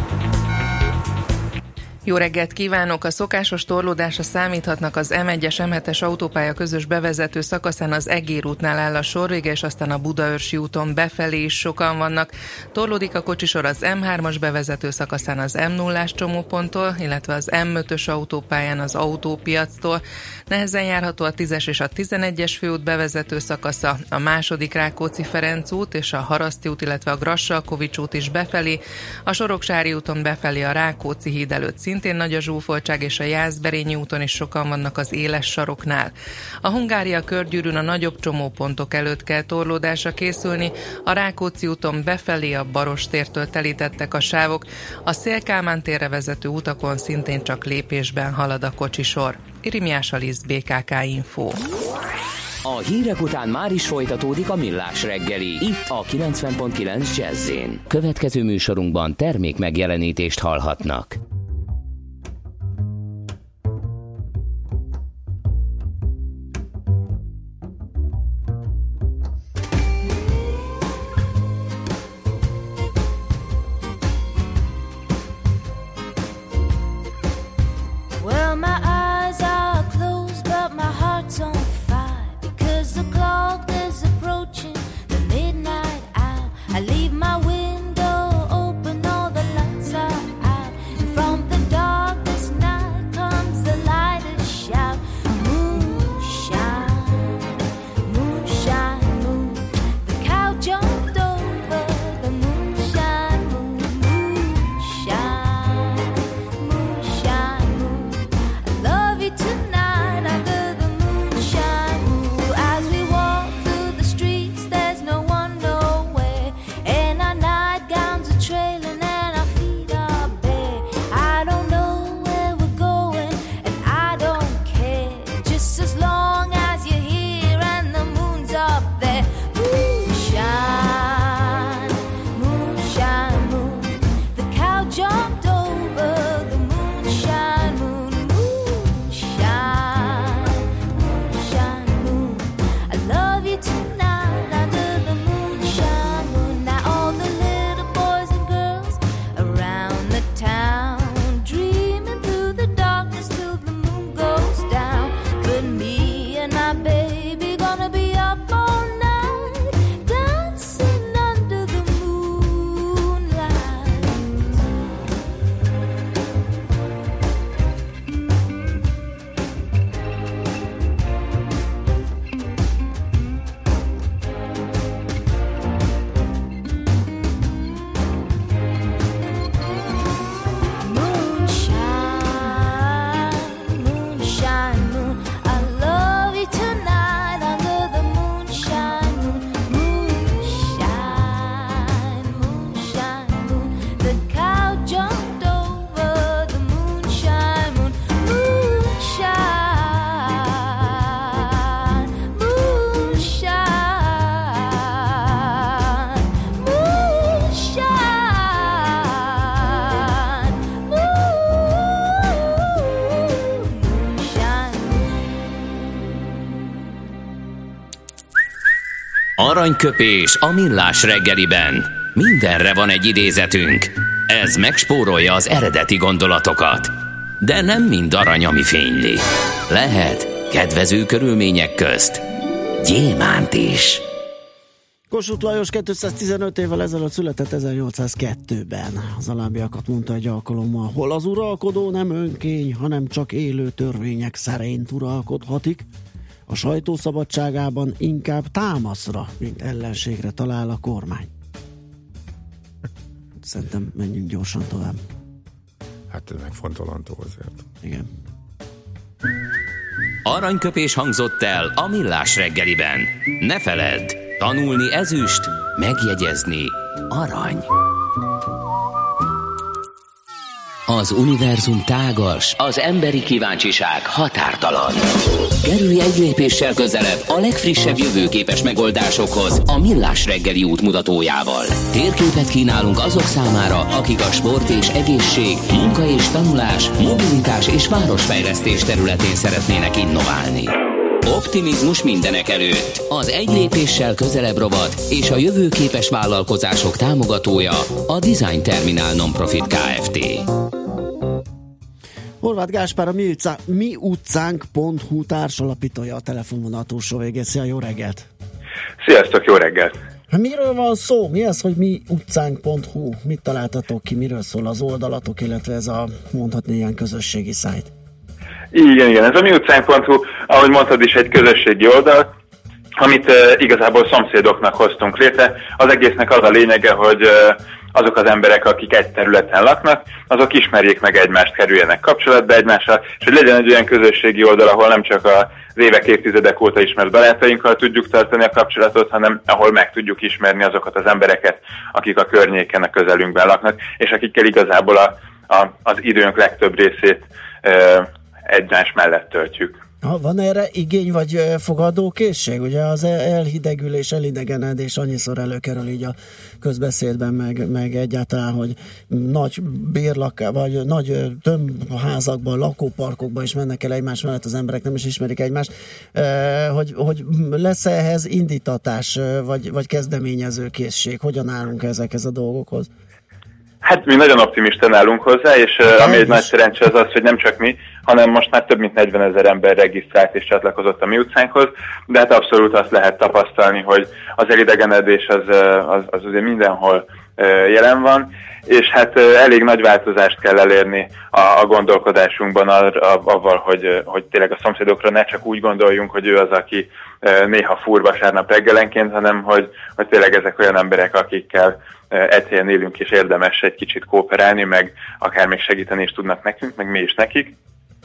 Jó reggelt kívánok! A szokásos torlódásra számíthatnak az M1-es M7-es autópálya közös bevezető szakaszán, az Egér útnál áll a sorvége, és aztán a Budaörsi úton befelé is sokan vannak. Torlódik a kocsisor az M3-as bevezető szakaszán az M0-ás csomóponttól, illetve az M5-ös autópályán az Autópiactól. Nehezen járható a 10-es és a 11-es főút bevezető szakasza, a második Rákóczi-Ferenc út és a Haraszti út, illetve a Grassalkovics út is befelé, a Soroksári úton befelé a Rákóczi híd előtt szintén nagy a zsúfoltság, és a Jászberényi úton is sokan vannak az éles saroknál. A Hungária körgyűrűn a nagyobb csomópontok előtt kell torlódásra készülni, a Rákóczi úton befelé a Barostértől telítettek a sávok, a Széll-Kálmán térre vezető utakon szintén csak lépésben halad a kocsisor. Irimiás Alisz, BKK Info. A hírek után már is folytatódik a Millás reggeli, itt a 90.9 Jazz-in. Következő műsorunkban termék megjelenítést hallhatnak. Aranyköpés a Millás reggeliben. Mindenre van egy idézetünk. Ez megspórolja az eredeti gondolatokat. De nem mind arany, ami fényli. Lehet kedvező körülmények közt gyémánt is. Kossuth Lajos 215 évvel ezelőtt született 1802-ben. Az alábbiakat mondta egy alkalommal: hol az uralkodó nem önkény, hanem csak élő törvények szerint uralkodhatik. A sajtó szabadságában inkább támaszra, mint ellenségre talál a kormány. Szerintem menjünk gyorsan tovább. Hát ez megfontolandó azért. Igen. Aranyköpés hangzott el a Millás reggeliben. Ne feledd, tanulni ezüst, megjegyezni arany. Az univerzum tágas, az emberi kíváncsiság határtalan. Kerülj egy lépéssel közelebb a legfrissebb jövőképes megoldásokhoz a Millás reggeli útmutatójával. Térképet kínálunk azok számára, akik a sport és egészség, munka és tanulás, mobilitás és városfejlesztés területén szeretnének innoválni. Optimizmus mindenek előtt. Az egy lépéssel közelebb rovat és a jövőképes vállalkozások támogatója a Design Terminál Nonprofit Kft. Horváth Gáspár, a mi utcánk.hu társalapítója, a telefonvonal túlsó végén. Szia, jó reggelt! Sziasztok, jó reggelt! Miről van szó? Mi az, hogy mi utcánk.hu? Mit találtatok ki? Miről szól az oldalatok, illetve ez a, mondhatni, ilyen közösségi szájt? Igen, ez a mi utcánk.hu, ahogy mondtad is, egy közösségi oldal, amit igazából szomszédoknak hoztunk létre. Az egésznek az a lényege, hogy azok az emberek, akik egy területen laknak, azok ismerjék meg egymást, kerüljenek kapcsolatba egymással, és hogy legyen egy olyan közösségi oldal, ahol nem csak az évek, évtizedek óta ismert barátainkkal tudjuk tartani a kapcsolatot, hanem ahol meg tudjuk ismerni azokat az embereket, akik a környéken, a közelünkben laknak, és akikkel igazából az időnk legtöbb részét egymás mellett töltjük. Van erre igény vagy fogadókészség? Ugye az elhidegülés, elidegenedés annyiszor előkerül így a közbeszédben, meg egyáltalán, hogy nagy vagy nagy tömbházakban, lakóparkokban is mennek el egymás mellett, az emberek nem is ismerik egymást, hogy lesz ehhez indítatás, vagy kezdeményezőkészség? Hogyan állunk ezekhez a dolgokhoz? Hát mi nagyon optimisten állunk hozzá, és ami egy nagy szerencse az, hogy nem csak mi, hanem most már több mint 40 000 ember regisztrált és csatlakozott a mi utcánkhoz, de hát abszolút azt lehet tapasztalni, hogy az elidegenedés az ugye mindenhol jelen van, és hát elég nagy változást kell elérni a gondolkodásunkban avval, hogy tényleg a szomszédokra ne csak úgy gondoljunk, hogy ő az, aki néha fúr vasárnap reggelenként, hanem hogy tényleg ezek olyan emberek, akikkel egy helyen élünk, és érdemes egy kicsit kooperálni, meg akár még segíteni is tudnak nekünk, meg mi is nekik.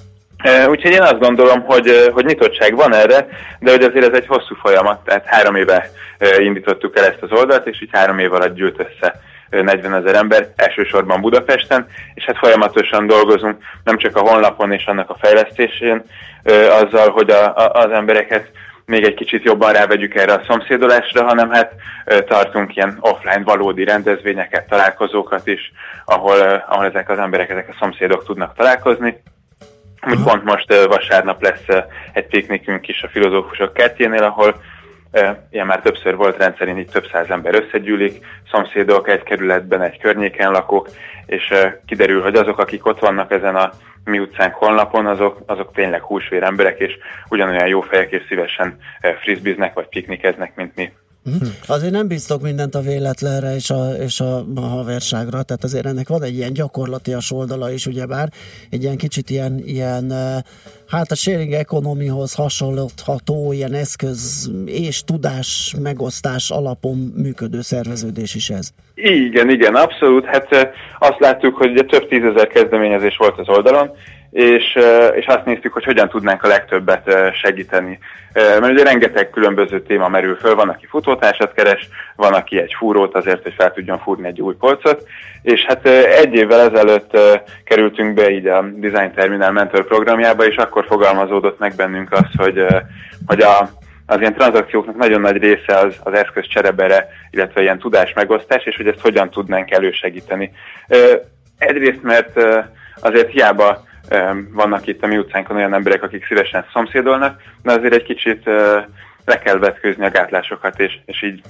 Úgyhogy én azt gondolom, hogy nyitottság van erre, de hogy azért ez egy hosszú folyamat, tehát 3 éve indítottuk el ezt az oldalt, és így 3 év alatt gyűlt össze 40 000 ember, elsősorban Budapesten, és hát folyamatosan dolgozunk, nem csak a honlapon és annak a fejlesztésén, azzal, hogy az embereket még egy kicsit jobban rávegyük erre a szomszédolásra, hanem hát tartunk ilyen offline valódi rendezvényeket, találkozókat is, ahol ezek az emberek, ezek a szomszédok tudnak találkozni. Úgy pont most vasárnap lesz egy piknikünk is a Filozófusok kertjénél, ahol ilyen már többször volt, rendszerint így több száz ember összegyűlik, szomszédok egy kerületben, egy környéken lakók, és kiderül, hogy azok, akik ott vannak ezen a mi utcánk honlapon, azok tényleg húsvér emberek, és ugyanolyan jó fejek, és szívesen frisbiznek, vagy piknikeznek, mint mi. Azért nem bíztok mindent a véletlenre és a haverságra, tehát azért ennek van egy ilyen gyakorlatias oldala is, ugyebár egy ilyen kicsit ilyen hát a sharing economyhoz hasonlítható ilyen eszköz és tudás megosztás alapon működő szerveződés is ez. Igen, abszolút. Hát azt láttuk, hogy ugye több 10 000 kezdeményezés volt az oldalon, és azt néztük, hogy hogyan tudnánk a legtöbbet segíteni. Mert ugye rengeteg különböző téma merül föl, van, aki futótársat keres, van, aki egy fúrót azért, hogy fel tudjon fúrni egy új polcot, és hát 1 évvel ezelőtt kerültünk be így a Design Terminál Mentor programjába, és akkor fogalmazódott meg bennünk az, hogy az ilyen tranzakcióknak nagyon nagy része az eszköz cserebere, illetve ilyen tudás megosztás, és hogy ezt hogyan tudnánk elősegíteni. Egyrészt, mert azért hiába vannak itt a mi utcánkon olyan emberek, akik szívesen szomszédolnak, de azért egy kicsit le kell vetkőzni a gátlásokat, és így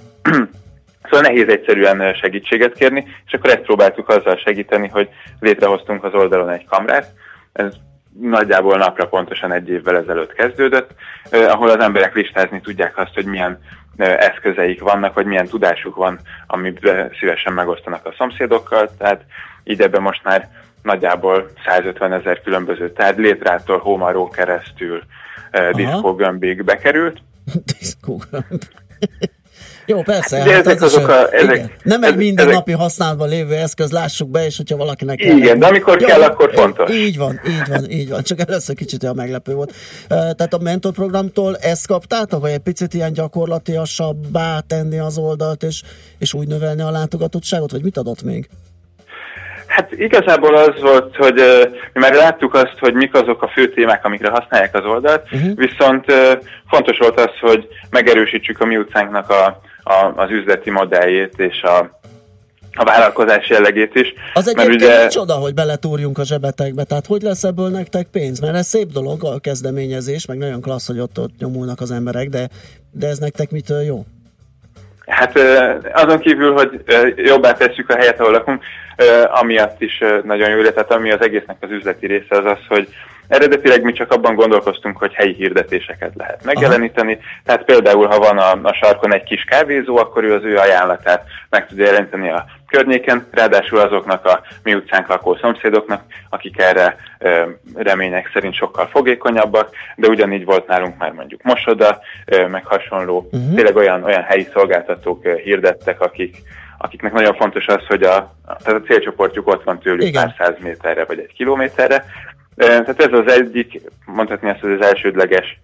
szóval nehéz egyszerűen segítséget kérni, és akkor ezt próbáltuk azzal segíteni, hogy létrehoztunk az oldalon egy kamrát. Ez nagyjából napra pontosan 1 évvel ezelőtt kezdődött, ahol az emberek listázni tudják azt, hogy milyen eszközeik vannak, vagy milyen tudásuk van, amit szívesen megosztanak a szomszédokkal, tehát így ebben most már nagyjából 150 000 különböző tárgy, létrától Homaró keresztül diszkógömbig bekerült. Diszkógömb. Jó, persze. Hát nem egy mindennapi használatban lévő eszköz, lássuk be, és hogyha valakinek kell. Igen, de amikor kell, akkor fontos. Így van. Csak először kicsit olyan meglepő volt. Tehát a mentorprogramtól ezt kaptátok, vagy egy picit ilyen gyakorlatiasabbá tenni az oldalt, és úgy növelni a látogatottságot, vagy mit adott még? Hát igazából az volt, hogy mi már láttuk azt, hogy mik azok a fő témák, amikre használják az oldalt, viszont fontos volt az, hogy megerősítsük a mi utcánknak az üzleti modelljét és a vállalkozás jellegét is. Az egyébként ugye... csoda, hogy beletúrjunk a zsebetekbe, tehát hogy lesz ebből nektek pénz? Mert ez szép dolog a kezdeményezés, meg nagyon klassz, hogy ott nyomulnak az emberek, de ez nektek mitől jó? Hát azon kívül, hogy jobbá tesszük a helyet, ahol lakunk, amiatt is nagyon jó, tehát ami az egésznek az üzleti része az az, hogy eredetileg mi csak abban gondolkoztunk, hogy helyi hirdetéseket lehet megjeleníteni, tehát például, ha van a sarkon egy kis kávézó, akkor ő az ő ajánlatát meg tudja jelenteni a környéken, ráadásul azoknak a mi utcánk lakó szomszédoknak, akik erre remények szerint sokkal fogékonyabbak, de ugyanígy volt nálunk már mondjuk mosoda, meg hasonló, tényleg olyan helyi szolgáltatók hirdettek, akiknek nagyon fontos az, hogy tehát a célcsoportjuk ott van tőlük pár 100 méterre vagy 1 kilométerre. Tehát ez az egyik, mondhatni azt, hogy az elsődleges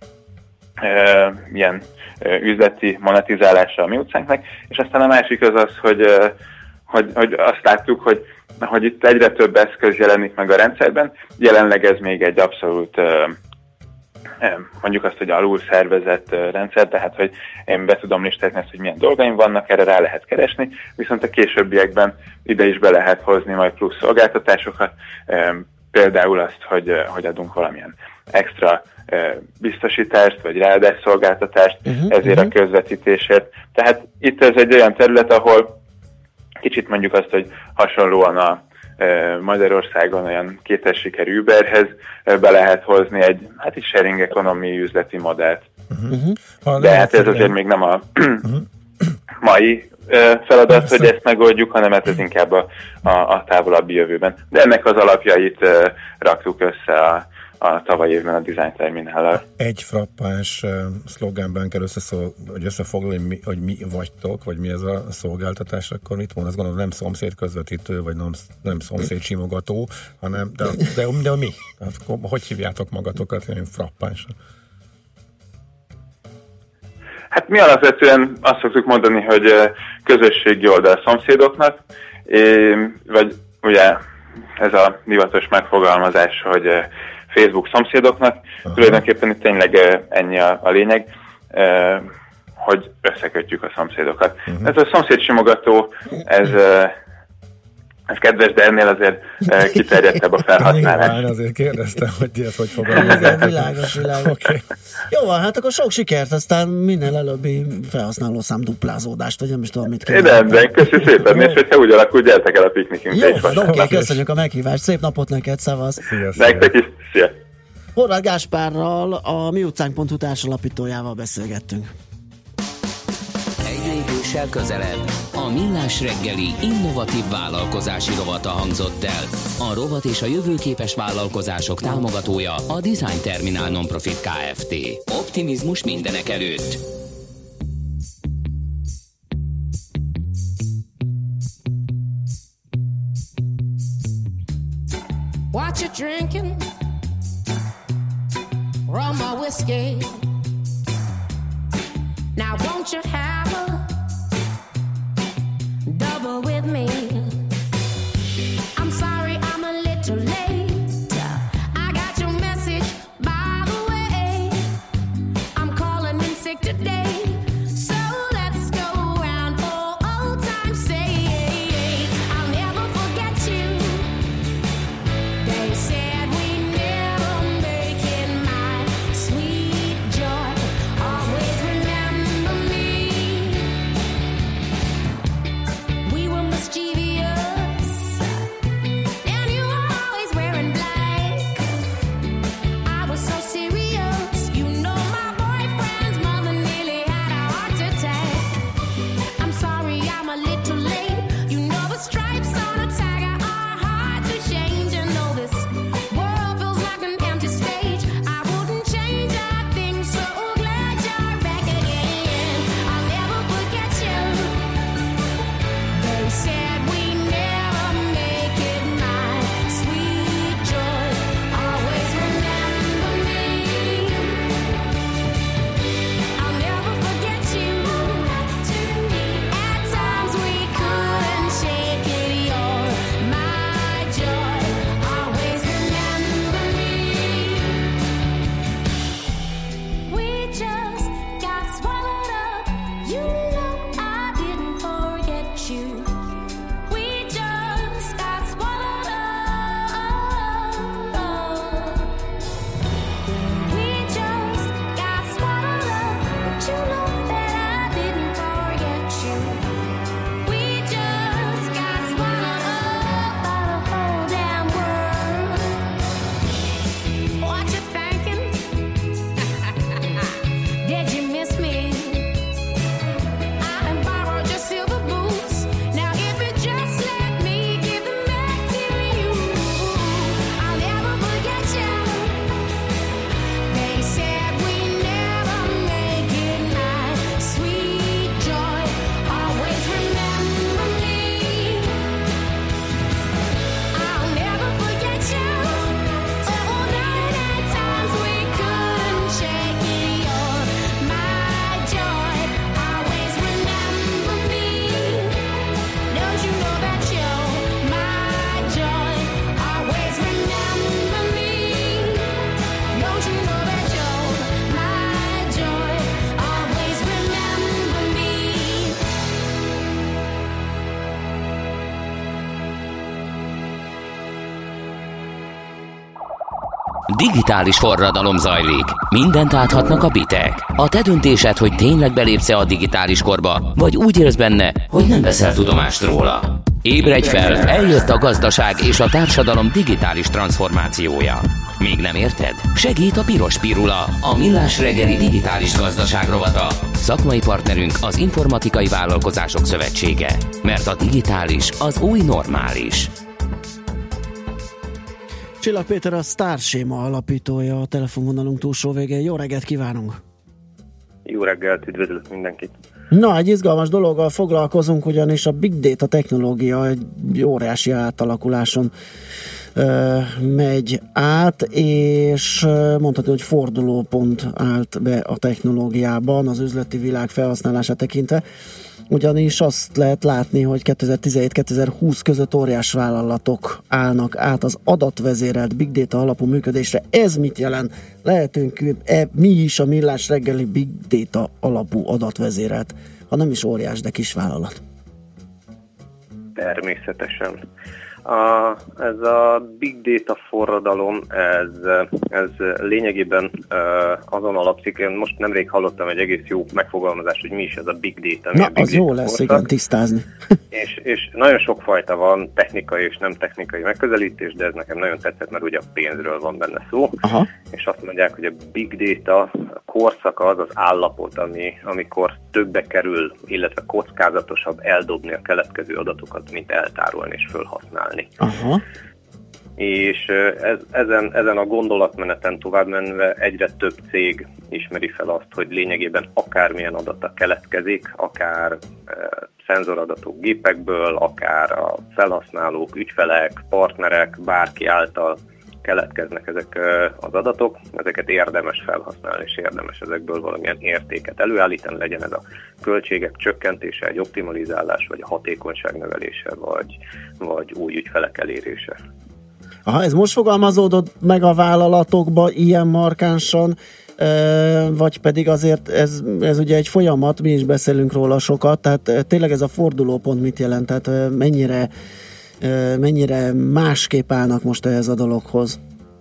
ilyen üzleti monetizálása a mi utcánknak, és aztán a másik az az, hogy azt láttuk, hogy itt egyre több eszköz jelenik meg a rendszerben, jelenleg ez még egy abszolút mondjuk azt, hogy alul szervezett rendszer, tehát hogy én be tudom listázni ezt, hogy milyen dolgaim vannak, erre rá lehet keresni, viszont a későbbiekben ide is be lehet hozni majd plusz szolgáltatásokat, például azt, hogy adunk valamilyen extra biztosítást, vagy ráadás szolgáltatást ezért a közvetítésért. Tehát itt ez egy olyan terület, ahol kicsit mondjuk azt, hogy hasonlóan a Magyarországon olyan kétes sikerű Uberhez be lehet hozni egy sharing economy üzleti modellt. De hát ez azért még nem a mai feladat, hogy ezt megoldjuk, hanem ez inkább a távolabbi jövőben. De ennek az alapjait raktuk össze a tavaly évben a Design Terminállal. Egy frappáns szlogenben kell összefoglalni, hogy mi vagytok, vagy mi ez a szolgáltatás, akkor mit mond? Azt gondolom, nem szomszéd közvetítő, vagy nem szomszéd simogató, hanem de mi? Hogy hívjátok magatokat ilyen frappánsan? Hát mi alapvetően azt szoktuk mondani, hogy közösségi oldal szomszédoknak, vagy ugye ez a divatos megfogalmazás, hogy Facebook szomszédoknak, tulajdonképpen itt tényleg ennyi a lényeg, hogy összekötjük a szomszédokat. Ez a szomszédsimogató, ez kedves, de ennél azért kiterjedtebb a felhasználás. Én azért kérdeztem, hogy ez hogy fogalmazzák. Világos. Okay. Jó van, hát akkor sok sikert, aztán minél előbbi felhasználószám duplázódást, vagy nem is tudom, mit kell. De köszi szépen, és hogyha úgy alakul, gyertek el a piknikünkre is. Oké, köszönjük a meghívást, szép napot neked, szevasz. Nektek is, szia. Horváth Gáspárral, a Mi Utcánk.hu társalapítójával beszélgettünk. Egy lépéssel közelebb a Millás reggeli innovatív vállalkozási rovata hangzott el. A rovat és a jövőképes vállalkozások támogatója a Design Terminál Nonprofit Kft. Optimizmus mindenek előtt. What you drinking? Rum or whiskey? Now won't you have a double with me? I'm sorry I'm a little late. I got your message by the way. I'm calling in sick today. So let's go round for old time's sake. I'll never forget you. They said we never make it, my sweet joy. Always remember me. We were mischievous. Digitális forradalom zajlik. Mindent áthatnak a bitek. A te döntésed, hogy tényleg belépsz-e a digitális korba, vagy úgy élsz benne, hogy nem veszel tudomást róla. Ébredj fel, eljött a gazdaság és a társadalom digitális transformációja. Még nem érted? Segít a Piros Pirula, a Millás reggeli digitális gazdaság rovata. Szakmai partnerünk az Informatikai Vállalkozások Szövetsége. Mert a digitális az új normális. Csillag Péter a Starséma alapítója, a telefonvonalunk túlsó végén. Jó reggelt kívánunk! Jó reggelt, üdvözlök mindenkit! Na, egy izgalmas dologgal foglalkozunk, ugyanis a Big Data technológia egy óriási átalakuláson megy át, és mondhatni, hogy fordulópont állt be a technológiában az üzleti világ felhasználását tekintve, ugyanis azt lehet látni, hogy 2017-2020 között óriás vállalatok állnak át az adatvezérelt Big Data alapú működésre. Ez mit jelent? Lehetünk mi is a Millás reggeli Big Data alapú adatvezérelt, ha nem is óriás, de kis vállalat? Természetesen. Ez a Big Data forradalom, ez lényegében azon alapszik, én most nemrég hallottam egy egész jó megfogalmazást, hogy mi is ez a Big Data. Na, az jó lesz, igen, tisztázni. És nagyon sokfajta van, technikai és nem technikai megközelítés, de ez nekem nagyon tetszett, mert ugye a pénzről van benne szó. Aha. És azt mondják, hogy a Big Data korszaka az az állapot, amikor többe kerül, illetve kockázatosabb eldobni a keletkező adatokat, mint eltárolni és felhasználni. Aha. És ezen a gondolatmeneten tovább menve egyre több cég ismeri fel azt, hogy lényegében akármilyen adata keletkezik, akár szenzoradatok gépekből, akár a felhasználók, ügyfelek, partnerek, bárki által keletkeznek ezek az adatok, ezeket érdemes felhasználni, és érdemes ezekből valamilyen értéket előállítani, legyen ez a költségek csökkentése, egy optimalizálás, vagy a hatékonyság növelése, vagy új ügyfelek elérése. Aha, ez most fogalmazódott meg a vállalatokba ilyen markánsan, vagy pedig azért ez ugye egy folyamat, mi is beszélünk róla sokat, tehát tényleg ez a fordulópont mit jelent, tehát mennyire másképp állnak most ehhez a dologhoz?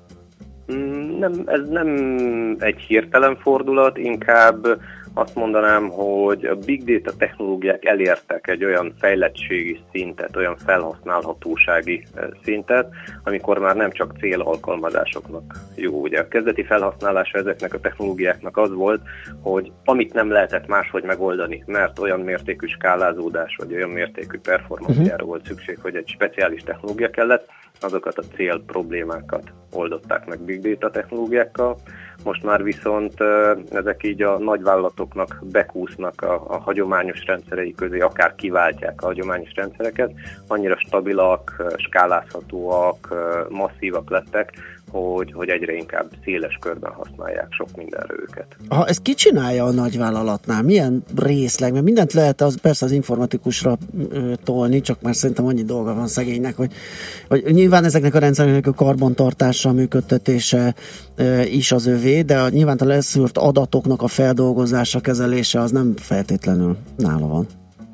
Ez nem egy hirtelen fordulat, inkább azt mondanám, hogy a Big Data technológiák elértek egy olyan fejlettségi szintet, olyan felhasználhatósági szintet, amikor már nem csak célalkalmazásoknak jó. Ugye a kezdeti felhasználása ezeknek a technológiáknak az volt, hogy amit nem lehetett máshogy megoldani, mert olyan mértékű skálázódás, vagy olyan mértékű performanciára volt szükség, hogy egy speciális technológia kellett, azokat a cél problémákat oldották meg Big Data technológiákkal. Most már viszont ezek így a nagyvállalatoknak bekúsznak a hagyományos rendszerei közé, akár kiváltják a hagyományos rendszereket, annyira stabilak, skálázhatóak, masszívak lettek, hogy egyre inkább széles körben használják sok mindenre őket. Ha ezt ki csinálja a nagyvállalatnál? Milyen részleg? Mert mindent lehet persze az informatikusra tolni, csak már szerintem annyi dolga van szegénynek, hogy nyilván ezeknek a rendszereknek a karbantartása, működtetése is az övé, de nyilván a leszűrt adatoknak a feldolgozása, kezelése az nem feltétlenül nála van.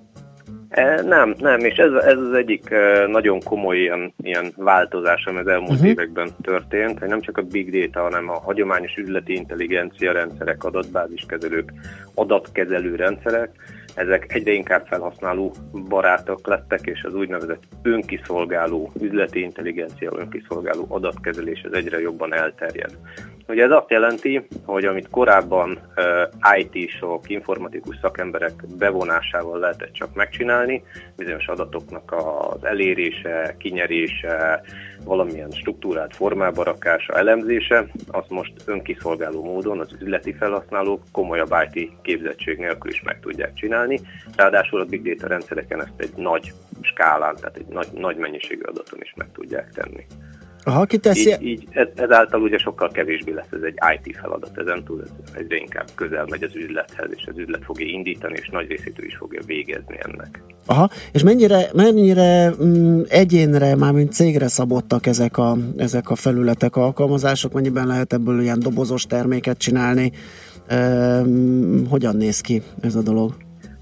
Nem, és ez az egyik nagyon komoly ilyen változás, ami az elmúlt években történt, hogy nem csak a Big Data, hanem a hagyományos üzleti intelligencia rendszerek, adatbáziskezelők, adatkezelő rendszerek, ezek egyre inkább felhasználó barátok lettek, és az úgynevezett önkiszolgáló üzleti intelligencia, önkiszolgáló adatkezelés ez egyre jobban elterjed. Ugye ez azt jelenti, hogy amit korábban IT-sok, informatikus szakemberek bevonásával lehetett csak megcsinálni, bizonyos adatoknak az elérése, kinyerése, valamilyen struktúrált formába rakása, elemzése, azt most önkiszolgáló módon az üzleti felhasználók komolyabb IT képzettség nélkül is meg tudják csinálni. Ráadásul a Big Data rendszereken ezt egy nagy skálán, tehát egy nagy mennyiségű adaton is meg tudják tenni. Aha, kiteszi... Így ezáltal ugye sokkal kevésbé lesz ez egy IT feladat, ezentúl ez egyre inkább közel megy az üzlethez, és az üzlet fogja indítani, és nagy részét ő is fogja végezni ennek. Aha, és mennyire egyénre, mármint cégre szabottak ezek a felületek, alkalmazások, mennyiben lehet ebből ilyen dobozos terméket csinálni? Hogyan néz ki ez a dolog?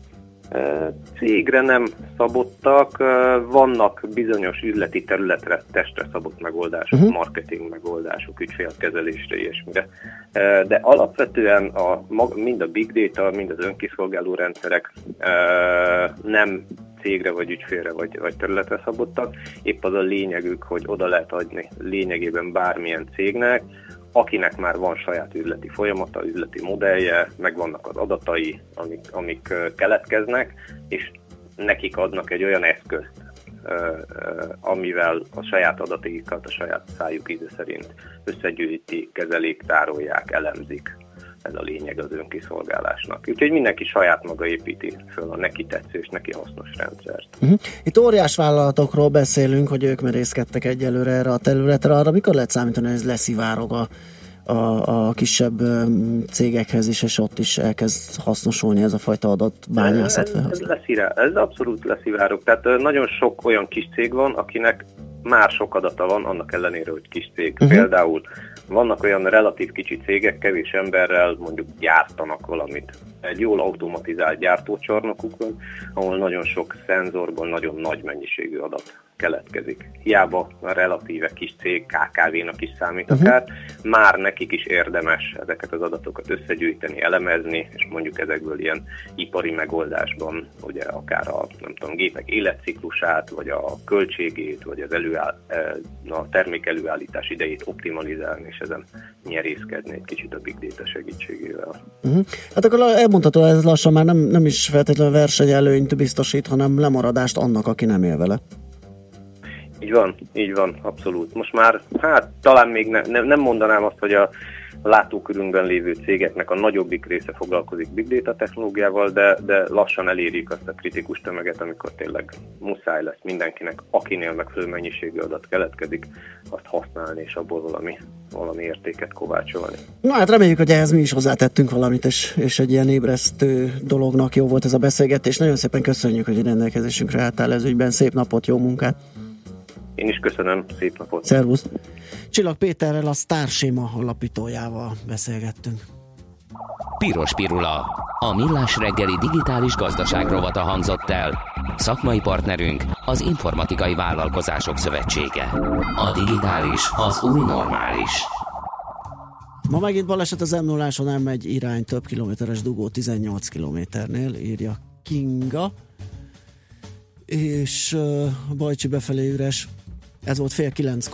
Cégre nem szabottak, vannak bizonyos üzleti területre, testre szabott megoldások, marketing megoldások, ügyfélkezelésre, ilyesmire. De alapvetően mind a big data, mind az önkiszolgáló rendszerek nem cégre, vagy ügyfélre, vagy területre szabottak. Épp az a lényegük, hogy oda lehet adni lényegében bármilyen cégnek, akinek már van saját üzleti folyamata, üzleti modellje, meg vannak az adatai, amik keletkeznek, és nekik adnak egy olyan eszközt, amivel a saját adataikat a saját szájuk íze szerint összegyűjtik, kezelik, tárolják, elemzik. Ez a lényeg az önkiszolgálásnak. Úgyhogy mindenki saját maga építi föl a neki tetsző és neki hasznos rendszert. Itt óriás vállalatokról beszélünk, hogy ők merészkedtek egyelőre erre a területre. Arra mikor lehet számítani, hogy ez leszivárog a kisebb cégekhez is, és ott is elkezd hasznosulni ez a fajta adatbányászat felhasználás? Ez abszolút leszivárog. Tehát nagyon sok olyan kis cég van, akinek már sok adata van, annak ellenére, hogy kis cég. Például vannak olyan relatív kicsi cégek, kevés emberrel mondjuk gyártanak valamit. Egy jól automatizált gyártócsarnokuk van, ahol nagyon sok szenzorból nagyon nagy mennyiségű adat keletkezik. Hiába a relatíve kis cég, KKV-nak is számít akár, már nekik is érdemes ezeket az adatokat összegyűjteni, elemezni, és mondjuk ezekből ilyen ipari megoldásban, ugye akár a gépek életciklusát, vagy a költségét, vagy a termék előállítás idejét optimalizálni, és ezen nyerészkedni egy kicsit a big data segítségével. Hát akkor elmondható, ez lassan már nem is feltétlenül versenyelőnyt biztosít, hanem lemaradást annak, aki nem él vele. Így van, abszolút. Most már, talán még nem mondanám azt, hogy a látókörünkben lévő cégeknek a nagyobbik része foglalkozik big data technológiával, de lassan elérjük azt a kritikus tömeget, amikor tényleg muszáj lesz mindenkinek, akinél megfelelő mennyiségű adat keletkezik, azt használni, és abból valami értéket kovácsolni. Na hát reméljük, hogy ehhez mi is hozzátettünk valamit, és egy ilyen ébresztő dolognak jó volt ez a beszélgetés. Nagyon szépen köszönjük, hogy rendelkezésünkre álltál ez ügyben. Szép napot, jó munkát! Én is köszönöm, szép napot! Szervusz! Csillag Péterrel, a Starséma alapítójával beszélgettünk. Piros Pirula, a millás reggeli digitális gazdaság rovata hangzott el. Szakmai partnerünk az Informatikai Vállalkozások Szövetsége. A digitális az új normális. Ma megint baleset az M0-áson, nem megy irány, több kilométeres dugó 18 kilométernél, írja Kinga. És Bajcsi befelé üres. Ez volt 8:30.